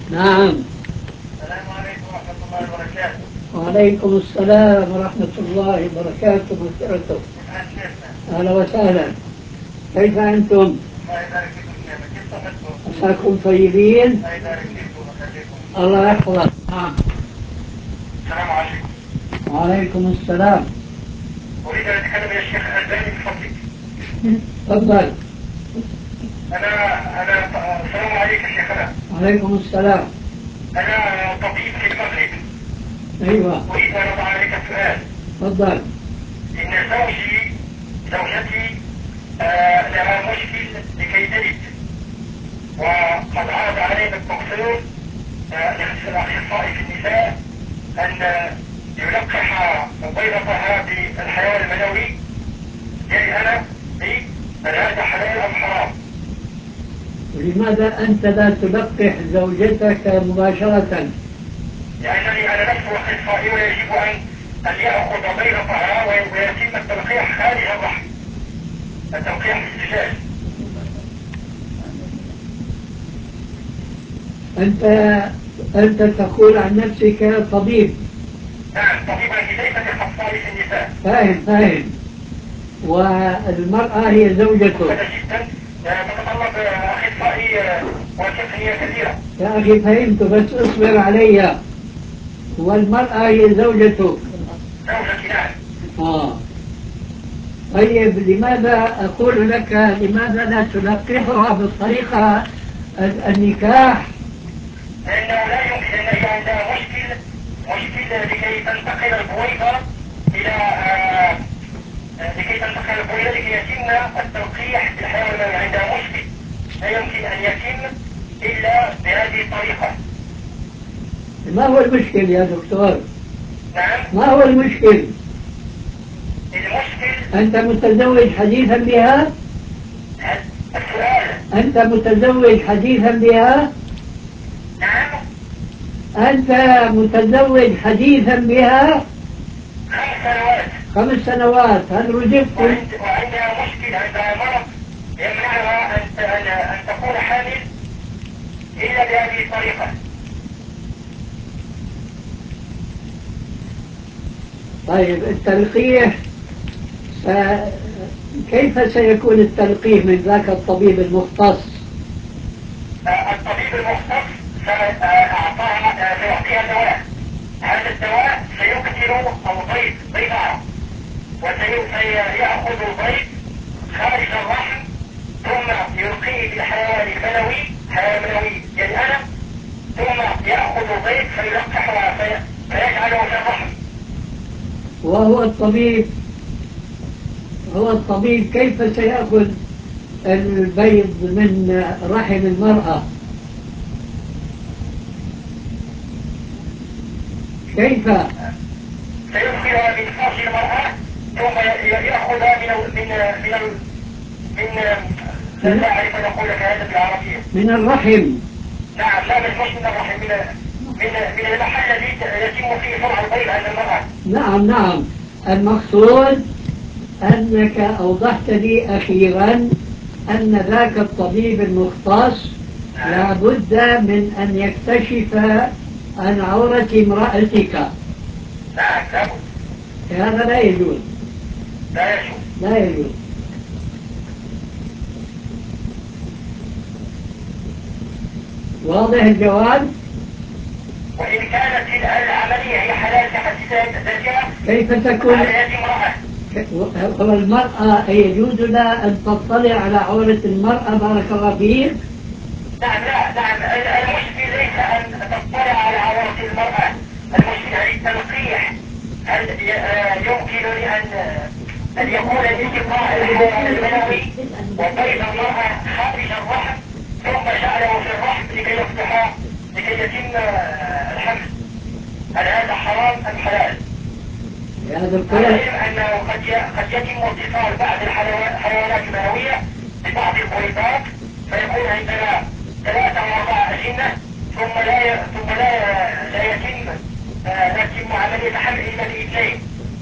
نعم. السلام عليكم ورحمة الله وبركاته. وعليكم السلام ورحمة الله وبركاته ومغفرته. أهلا وسهلا. كيف أنتم؟ الله يبارك فيكم شيخنا، كيف صحتكم؟ عساكم طيبين؟ الله يبارك فيكم ويخليكم. الله يحفظك. نعم. السلام عليكم. وعليكم السلام. أريد أن أتكلم يا شيخ ألباني بفضلك. تفضل. السلام عليك يا شيخنا. وعليكم السلام. أنا طبيب في المغرب. أيوة. أريد أن أضع عليك سؤال. تفضل. إن زوجتي لها مشكل لكي تلد، وقد عرض علينا الدكتور الأخصائي في النساء أن يلقح بيضتها بالحيوان المنوي. يعني أنا هل هذا حلال أم حرام؟ لماذا أنت لا تلقح زوجتك مباشرة؟ لأنني أنا نفسه أخصائي ويجب أن يأخذ بيضتها ويتم التلقيح خارج الرحم، التلقيح في الزجاج. أنت تقول عن نفسك طبيب. نعم طبيبا ليس بأخصائي في النساء. فاهم. والمرأة هي زوجته. هذا جدا تتطلب أخصائي وتقنية كثيرة. يا أخي فهمت، بس اصبر علي. والمرأة هي زوجته. زوجتي نعم. طيب لماذا أقول لك لماذا لا تلقحها بالطريقة النكاح؟ لأنه لا يمكن أن هي عندها مشكل لكي تنتقل البويضة إلى لكي يتم التلقيح بالحيوان المنوي. عندها مشكل لا يمكن أن يتم إلا بهذه الطريقة. ما هو المشكل يا دكتور؟ نعم. ما هو المشكل؟ المشكل أنت متزوج حديثا بها؟ السؤال. أنت متزوج حديثا بها؟ نعم. أنت متزوج حديثا بها؟ 5 سنوات. 5 سنوات. هل رزقت؟ وعندها مشكلة، عندها مرض يمنعها أن تكون حامل إلا بهذه الطريقة. طيب التلقيح كيف سيكون التلقيح من ذاك الطبيب المختص؟ الطبيب المختص سيعطيها دواء. هذا الدواء سيقتل البيض بيضها، وسيأخذ البيض خارج الرحم ثم يلقيه بالحيوان المنوي، حيوان منوي يعني أنا، ثم يأخذ البيض فيلقحها فيجعله في الرحم. وهو الطبيب كيف سيأخذ البيض من رحم المرأة؟ كيف؟ سيدخلها من فرج المرأة ثم يأخذها من لا أعرف أن أقول لك هذا بالعربية. من الرحم. نعم لا مش من الرحم، من المحل الذي يتم فيه صنع البيض عند المرأة. نعم. المقصود أنك أوضحت لي أخيرا أن ذاك الطبيب المختص لابد من أن يكتشف عن عورة امرأتك. نعم لابد. هذا لا يجوز. لا يجوز. واضح الجواب؟ وإن كانت العملية هي حلال في حد ذاتها كيف تكون؟ على يد امرأة. والمرأة يجوز لها أن تطلع على عورة المرأة؟ بارك الله فيك. نعم المشكل ليس أن تطلع على عورة المرأة، المشكل هي التلقيح. هل يمكن أن يكون الالتقاء الحيوان المنوي وبيض المرأة خارج الرحم ثم جعله في الرحم لكي يتم الحمل؟ هل هذا حرام أم حلال؟ يا دكتور العلم أنه قد يتم اتصال بعض الحيوانات المنوية ببعض البويضات فيكون عندنا 3 و4 أجنة ثم لا يتم عملية حمل إلا ب2.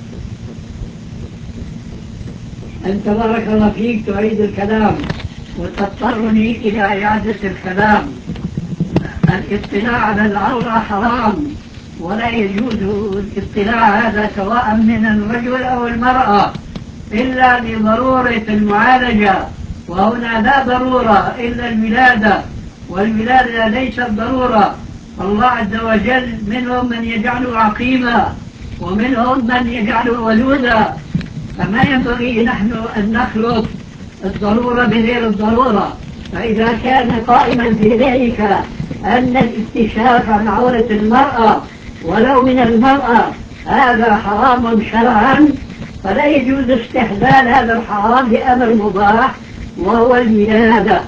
أنت بارك الله فيك تعيد الكلام وتضطرني إلى إعادة الكلام. الاطلاع على العورة حرام، ولا يجوز الاطلاع هذا سواء من الرجل أو المرأة إلا لضرورة المعالجة، وهنا لا ضرورة إلا الولادة، والولادة ليست ضرورة. الله عز وجل منهم من يجعله عقيما ومنهم من يجعله ولودا، فما ينبغي نحن أن نخلط الضرورة بغير الضرورة. فإذا كان قائما في ذلك أن الاكتشاف عن عورة المرأة ولو من المرأة هذا حرام شرعا، فلا يجوز استحلال هذا الحرام بأمر مباح وهو الولادة.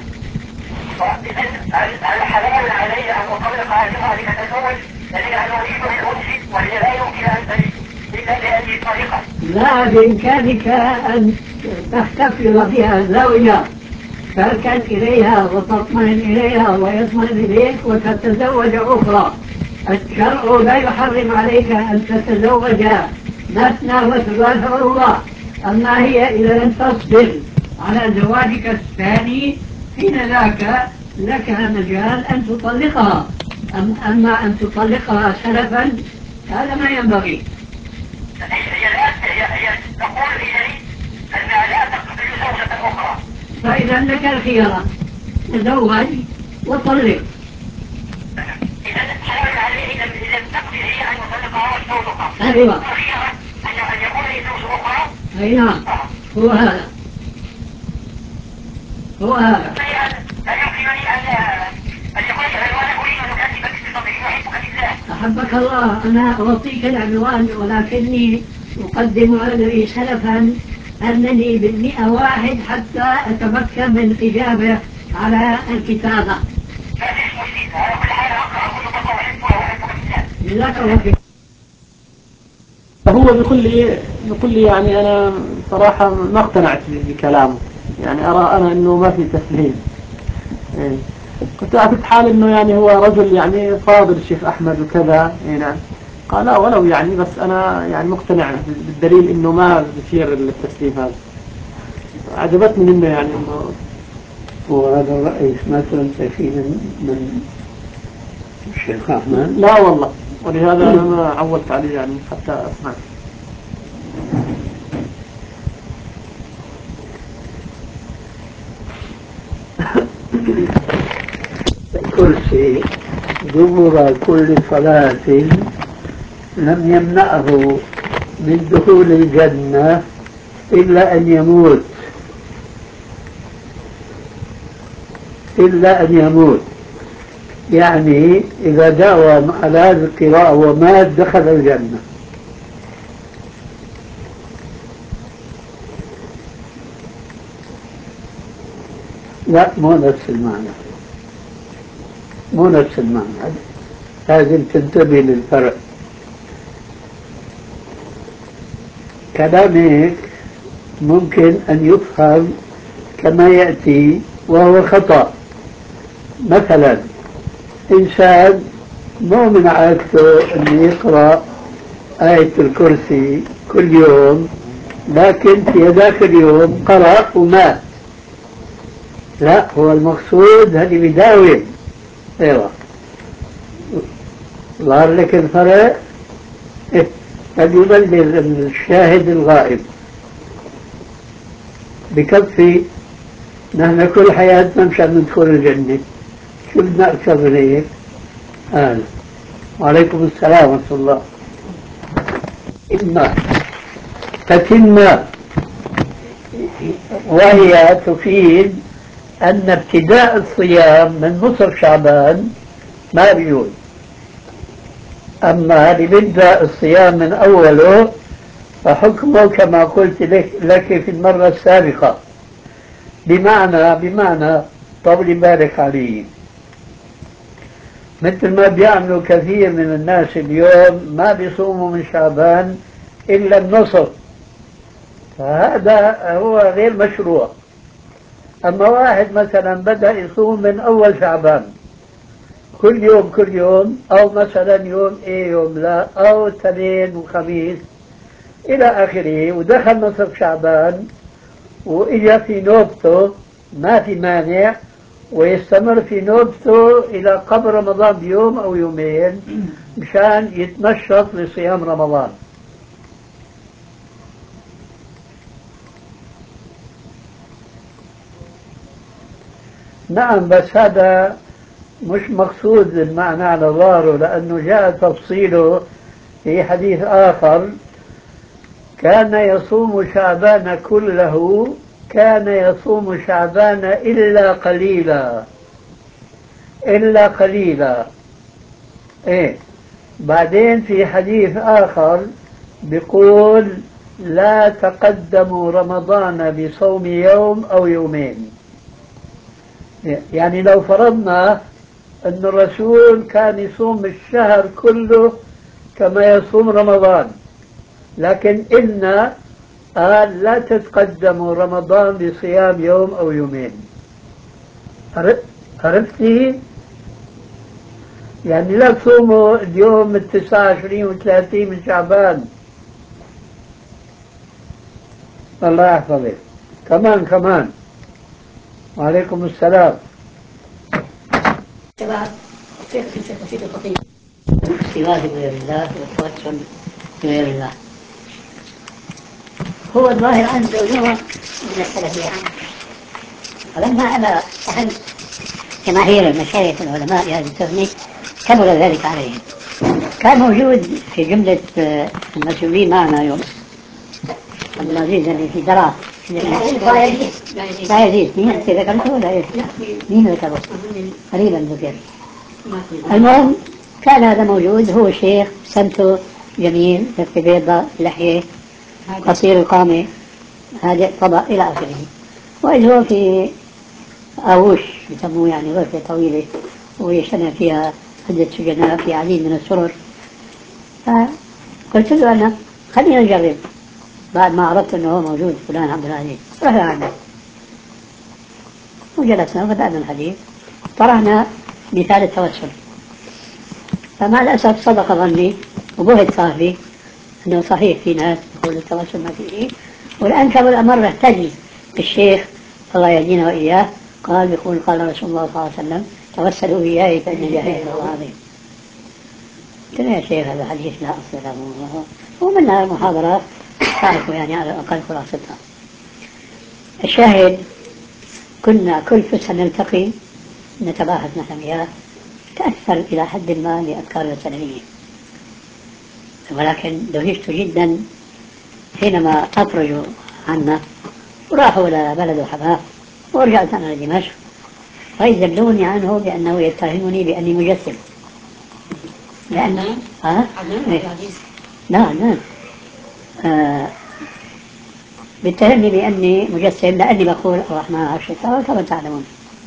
الحلال علي أن أطلق هذه لأتزوج لأنه أريد أن أنجب وهي لا يمكن أن تجد إلا بهذه الطريقة. لا، بإمكانك أن تحتفظ بها زوجة تركن إليها وتطمئن إليها ويطمئن إليك وتتزوج أخرى. الشرع لا يحرم عليك أن تتزوج مثنى وثلاث ورباع، أما هي إذا لم تصبر على زواجك الثاني حين ذاك لك مجال أن تطلقها، أما أن تطلقها سلفا هذا ما ينبغي. هي تقول إلي أنها لا تقبل زوجة أخرى، فإذا لك الخيار، تزوج وطلق. إذا حلال عليه إذا تقبل هي أن يطلقها وتطلقها. أيوة. أن يكون لي زوج أخرى. أي نعم، هو هذا. لا يمكنني أن يكون العنوان أريد أن أكذبك بصدري وأحبك بالله. أحبك الله، أنا أعطيك العنوان ولكني أقدم أدري سلفا أنني بالمئة واحد حتى أتمكن من الإجابة على الكتابة. جزاك الله خير. هو بكل يعني أنا صراحة ما اقتنعت بكلامه، يعني أرى أنا إنه ما في تسليم. كنت أعتقد حال إنه يعني هو رجل يعني فاضل الشيخ أحمد وكذا هنا، قال لا ولو يعني، بس أنا يعني مقتنع بالدليل إنه ما بصير التسليم هذا. عجبتني منه يعني إنه. وهذا الرأي مثلا فيه من الشيخ أحمد؟ لا والله، ولهذا أنا ما عودت عليه يعني حتى أسمع. الكرسي دبر كل صلاة لم يمنعه من دخول الجنة إلا أن يموت، إلا أن يموت. يعني إذا داوم على هذه القراءة ومات دخل الجنة. لا، مو نفس المعنى، مو نفس المعنى، لازم تنتبه للفرق. كلامك ممكن أن يفهم كما يأتي وهو خطأ. مثلا إنسان مو من عادته أن يقرأ آية الكرسي كل يوم، لكن في ذاك اليوم قرأ ومات. لا، هو المقصود هذه بداوم. ايوه، ظهر لك الفرق. فليبلغ الشاهد الغائب. بكفي نحن كل حياتنا مشان ندخل الجنة، شو بدنا أكثر من هيك؟ وعليكم السلام ورحمة الله. إما تتم، وهي تفيد أن ابتداء الصيام من نصف شعبان ما بيجوز، أما لبدأ الصيام من أوله فحكمه كما قلت لك في المرة السابقة، بمعنى طول بالك عليه. مثل ما بيعملوا كثير من الناس اليوم، ما بيصوموا من شعبان إلا النصف، فهذا هو غير مشروع. أما واحد مثلا بدأ يصوم من أول شعبان كل يوم، أو مثلا يوم إيه يوم لا، أو اثنين وخميس إلى آخره، ودخل نصف شعبان وإجا في نوبته، ما في مانع، ويستمر في نوبته إلى قبل رمضان بيوم أو يومين مشان يتنشط لصيام رمضان. نعم، بس هذا مش مقصود المعنى على ظاهره، لأنه جاء تفصيله في حديث آخر: كان يصوم شعبان كله، كان يصوم شعبان إلا قليلا، إلا قليلا. إيه، بعدين في حديث آخر بيقول: لا تقدموا رمضان بصوم يوم أو يومين. يعني لو فرضنا أن الرسول كان يصوم الشهر كله كما يصوم رمضان، لكن إن قال لا تتقدموا رمضان بصيام يوم أو يومين. عرفتي؟ يعني لا تصوموا اليوم 29 و30 من شعبان. الله يحفظك. كمان. وعليكم السلام. شباب شيخ الخطيب استغاثة بغير الله والتوسل بغير الله هو الظاهر عنده نوع من السلفية. ولما أنا سألت جماهير المشايخ والعلماء في هذه التغني كمل ذلك عليهم. كان موجود في جملة المسؤولين معنا يوم عبد العزيز اللي في درعا لا يزيد. مين أنت ذكرته ولا إيه؟ مين ذكره؟ قريبا ذكر. المهم كان هذا موجود، هو شيخ سمته جميل، لفة بيضاء، لحية، قصير القامة، هادئ طبع إلى آخره. وإذ هو في آووش يسموه، يعني غرفة طويلة ويجتمع فيها عدة سجناء في عديد من السرر. فقلت له أنا خلينا نجرب. بعد ما عرفت أنه هو موجود فلان عبد العزيز رحنا عنه وجلسنا وبدأنا الحديث. طرحنا مثال التوسل، فمع الأسف صدق ظني وبهت صاحبي أنه صحيح في ناس يقول التوسل ما فيه. والآن كم الأمر احتج الشيخ الله يهدينا وإياه، قال رسول الله صلى الله عليه وسلم: توسلوا بإياي فإن جاهي الله عظيم. قلت له يا شيخ هذا حديث لا أصل له، ومنها المحاضرات تعرفوا يعني على الأقل خلاصتها. الشاهد كنا كل فسحة نلتقي نتباحث نحن وياه، تأثر إلى حد ما بأفكار السلفية، ولكن دهشت جدا حينما أخرجوا عنا وراحوا إلى بلد حماه، ورجعت أنا لدمشق ويزبلوني عنه بأنه يتهمني بأني مجسم. لأن لا بيتهمني بأني مجسم لأني بقول الرحمن على العرش استوى كما تعلمون.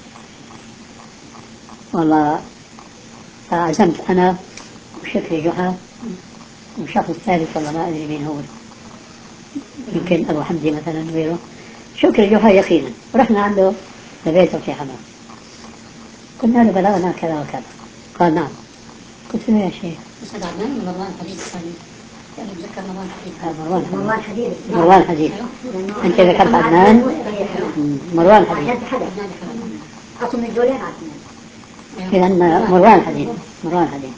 والله فعزمت أنا وشكري جحا وشخص ثالث والله ما أدري مين هو، يمكن أبو حمدي مثلا غيره. شكري جحا يقينا ورحنا عنده لبيته في حماه. قلنا له بلغنا كذا وكذا. قال نعم. قلت له يا شيخ أستاذ عدنان مروان حديد الثاني أتذكر مروان حديد أنت ذكرت عدنان مروان حديد أصل من الجولين عدنان إذا مروان حديد.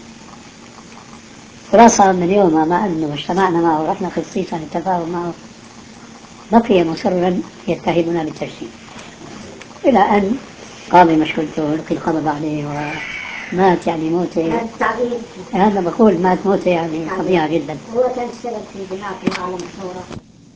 خلاصة من اليوم مع أنه اجتمعنا معه ورحنا خصيصا التفاهم معه بقي مصرا يتهمنا بالتجسيم، إلى أن قاضي مشكلته لقي القبض عليه ومات يعني موته. أنا بقول مات موته يعني فظيعة جدا. هو كان السبب في بناء في عالم الثورة.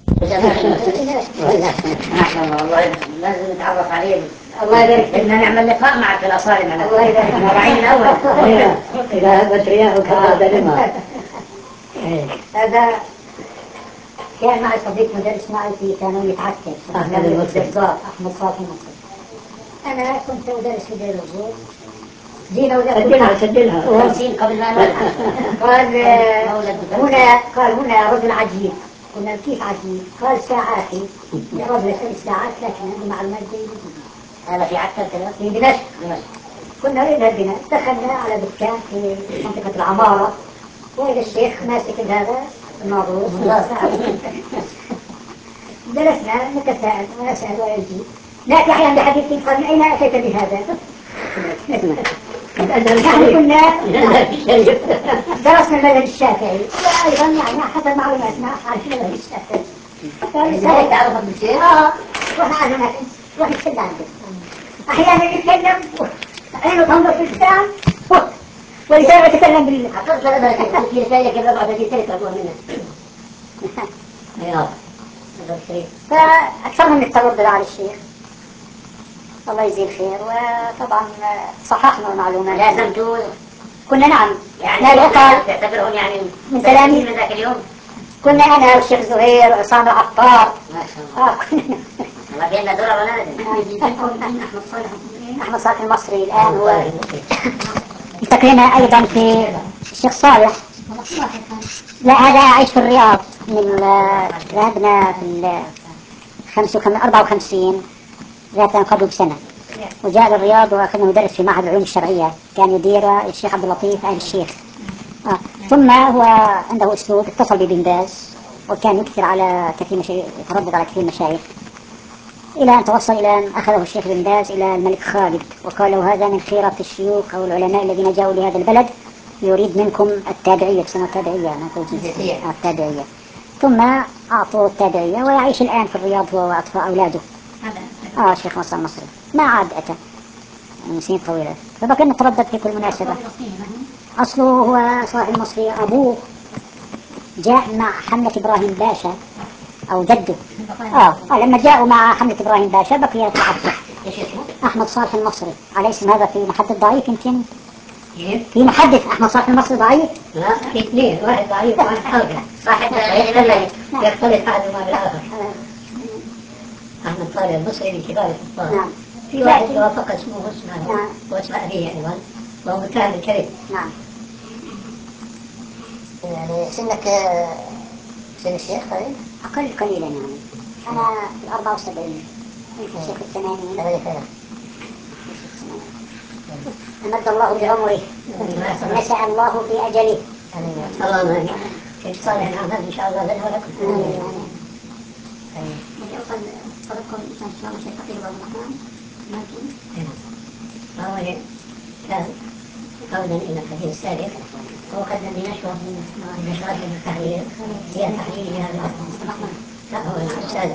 والله لازم نتعرف عليه. الله يبارك فينا نعمل لقاء معك في الأصالة. الله يبارك فينا راعين الأول إذا هبت رياح وكذا دلمها. هذا كان معي صديق مدرس معي في ثانوية عكا أحمد صافي مصر. أنا كنت أدرس في دير الزور. سجلها 50 قبل ما نولد. قال هنا رجل عجيب. قلنا كيف عجيب؟ قال ساعاتي رجل يسأل الساعات لكن عنده معلومات جيدة. هذا في عكا في دمشق. كنا نذهب بنا دخلنا على دكان في منطقة العمارة، وإذا الشيخ ماسك هذا الناظور درسنا نتساءل ونسأل ويجي نأتي أحيانا بحديث قال من أين أتيت بهذا؟ نحن كنا درسنا المذهب الشافعي وأيضا يعني حسب معلوماتنا عارفين المذهب الشافعي. لذلك تعرف بالشيء؟ رحنا عندنا رحنا نتكلم عنده. أحيانا نتكلم عينه تنظر في اللسان ولسانه يتكلم بالله. حققت أنا في رسالة كذا بعد ذلك تلك منها. فأكثر من التردد على الشيخ الله يجزيه الخير. وطبعا صححنا المعلومات. لازمتوا كنا نعم يعني تعتبرهم يعني من تلاميذ من ذاك اليوم. كنا أنا والشيخ زهير وعصام العطار. ما شاء الله. والله بينا دورة ولا أحمد صالح المصري الآن هو التقينا أيضا في الشيخ صالح. لا هذا عايش في الرياض. من ذهبنا في 54 ذات قبل بسنة وجاء للرياض وأخذنا مدرس في معهد العلوم الشرعية كان يدير الشيخ عبد اللطيف آل الشيخ. ثم هو عنده أسلوب اتصل بابن باز وكان يكثر على كثير يتردد على كثير مشايخ إلى أن توصل إلى أن أخذه الشيخ بن باز إلى الملك خالد وقال له هذا من خيرة الشيوخ أو العلماء الذين جاءوا لهذا البلد يريد منكم التابعية تسمى التابعية التابعية. ثم أعطوه التابعية ويعيش الآن في الرياض هو وأطفال أولاده. الشيخ مصر المصري ما عاد أتى من سنين طويلة فبقى نتردد في كل مناسبة. أصله هو صاحب المصري أبوه جاء مع حملة إبراهيم باشا أو جده. لما جاءوا مع حملة إبراهيم باشا بقي يتعبد. أحمد صالح المصري على اسم هذا في محدث ضعيف يمكن. في محدث أحمد صالح المصري ضعيف. لا في اثنين واحد ضعيف وواحد حاضر صاحب يختلف أحدهما بالآخر. أحمد صالح المصري من كبار الكفار. نعم. في واحد وافق اسمه واسم أبيه أيضا وهو متهم بالكذب. نعم. يعني سنك سن الشيخ طيب؟ أقل قليلا يعني. أنا في 74 أنت الشيخ في 80. أمد الله بعمره ونسأ الله في أجله. اللهم في صالح الأعمال إن شاء الله لنا ولكم. يوصل صدقكم إن شاء الله شيء خطير بالمقام ممكن. هو كان قولا إلى الحديث السابق وقدم بنشوة من نشوات التحرير هي تحريرها بالأصل. لا هو الأستاذ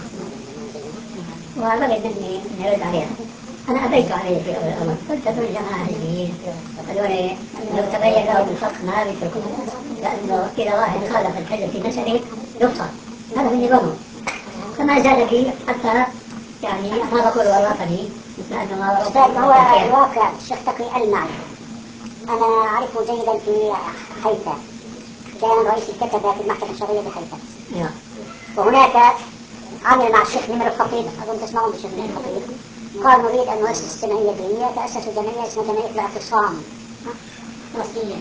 وبغي مني أن يرد عليها. أنا أبيت عليه في أول الأمر قلت له الجماعة الجديد يقولون لو تبين لهم الفرق ما بيتركون لأنه إذا واحد خالف الحجر في مسألة يفصل هذا من نظامه. فما زال فيه حتى يعني ما بقول والله قليل لأنه ما هو الواقع الشيخ تقي المعي أنا أعرفه جيدا في حيفا كان رئيس الكتبة في المحكمة الشرعية بحيفا. وهناك عمل مع الشيخ نمر الخطيب أظن تسمعون بالشيخ نمر الخطيب قال نريد أن نؤسس جمعية دينية تأسسوا جمعية اسمها جمعية الاعتصام فلسطينية.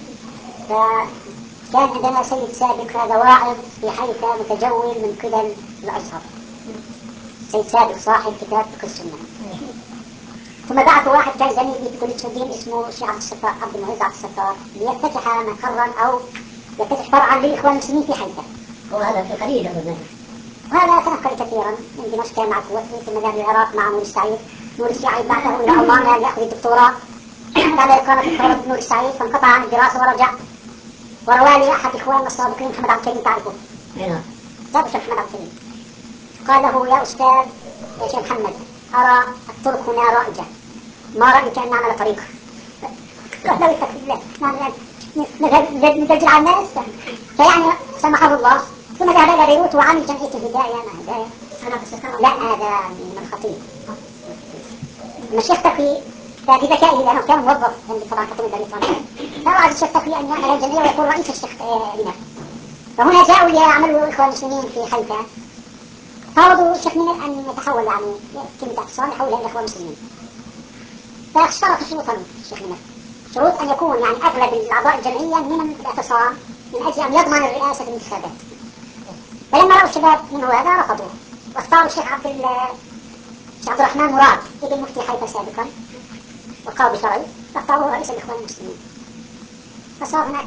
فكان عندنا سيد سابق هذا واعظ في حيفا متجول من قبل الأزهر سيد سابق صاحب كتاب فقه السنة. ثم بعث واحد كان زميلي في كلية الدين اسمه الشيخ عبد الستار عبد المعز عبد الستار ليفتتح مقرا أو يفتتح فرعا للإخوان المسلمين في حيفا. وهذا في الخليج أظن. وهذا تنقل كثيرا من دمشق مع الكويت ثم ذهب العراق مع نور السعيد. نور السعيد بعثه إلى ألمانيا ليأخذ الدكتوراه بعد إقامة الدكتوراه نور السعيد فانقطع عن الدراسة ورجع وروالي أحد إخواننا السابقين محمد عبد الكريم تعرفه. جاب الشيخ محمد عبد الكريم قال له يا أستاذ يا شيخ محمد أرى الطرق هنا رائجة ما رأيك أن نعمل طريق؟ قال له اتق الله نتجر على الناس فيعني سمحه الله. ثم ذهب إلى بيروت وعمل جمعية الهداية مع هداية. لا هذا من الخطيب. الشيخ تقي بذكائه لأنه كان موظف عند طبعا خطيب بريطانيا فأراد الشيخ تقي أن يعمل الجمعية ويكون رئيس الشيخ نمر. فهنا جاءوا ليعملوا إخوان المسلمين في حيفا فأرادوا الشيخ نمر أن يتحول يعني كلمة اعتصام يحولها إلى إخوان المسلمين. فاشترط شروطا الشيخ نمر شروط أن يكون يعني أغلب الأعضاء الجمعية من الاعتصام من أجل أن يضمن الرئاسة في الانتخابات. فلما رأوا الشباب منه هذا رفضوا واختاروا الشيخ عبد الرحمن مراد ابن مفتي حيفا سابقا وقاضي شرعي فاختاروه رئيس الإخوان المسلمين. فصار هناك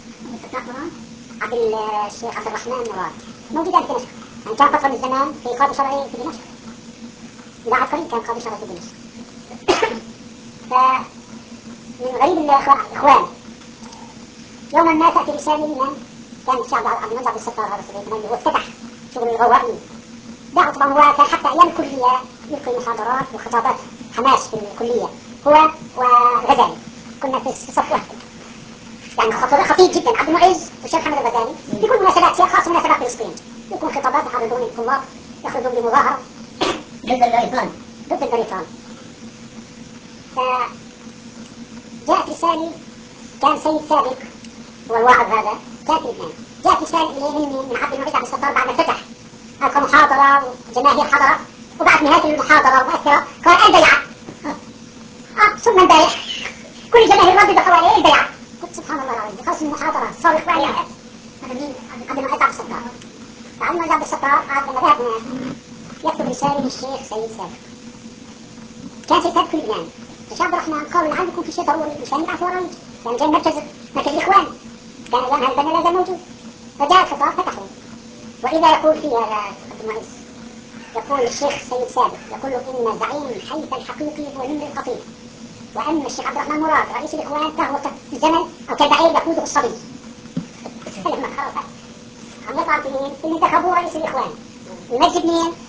الشيخ عبد الرحمن مراد موجود في دمشق يعني كان فترة من الزمان في قاضي شرعي في دمشق إذاعة قريب كان قاضي شرف الدين. فمن غريب الإخوان يوما ما تأتي رسالة من كان الشيخ عبد المنعم عبد الستار هذا الصديق اللي هو افتتح شغل الغوائي. دعوة طبعا هو كان حتى أيام الكلية يلقي محاضرات وخطابات حماس في الكلية هو وغزالي. كنا في صف واحد يعني خطير جدا عبد المعز والشيخ محمد الغزالي في كل مناسبات خاصة مناسبات فلسطين يكون خطابات يحرضون الطلاب يخرجون بمظاهرة ضد البريطان. فجاءت رسالة كان سيد سابق هو الواعظ هذا كاتب لبنان. جاءت رسالة من عبد المعز عبد الستار بعد ما فتح ألقى محاضرة وجماهير حضرت وبعد نهاية المحاضرة ومؤثرة قال البيعة. ثم البيع كل الجماهير ردد حواليه البيعة. قلت سبحان الله العظيم بخلص المحاضرة صار إخواني هذا مين؟ عبد المعز عبد الستار. فعبد المعز عبد الستار قعد لما ذهب هناك يكتب رسالة للشيخ سيد سابق. كان سيد سابق في لبنان. الشيخ عبد الرحمن قال لعل يكون في شيء ضروري مشان يبعث وراي. كان جاي مركز الإخوان كان أيامها البنا لا زال موجود. فجاء الخطاب فتحه وإذا يقول فيه هذا عبد المعز يقول الشيخ سيد سابق يقول له إن زعيم الحيث الحقيقي هو نمر القطيع وأن الشيخ عبد الرحمن مراد رئيس الإخوان فهو كالزمن أو كالبعير يقوده الصبي. عم يطلع في مين؟ اللي انتخبوه رئيس الإخوان. المسجد مين؟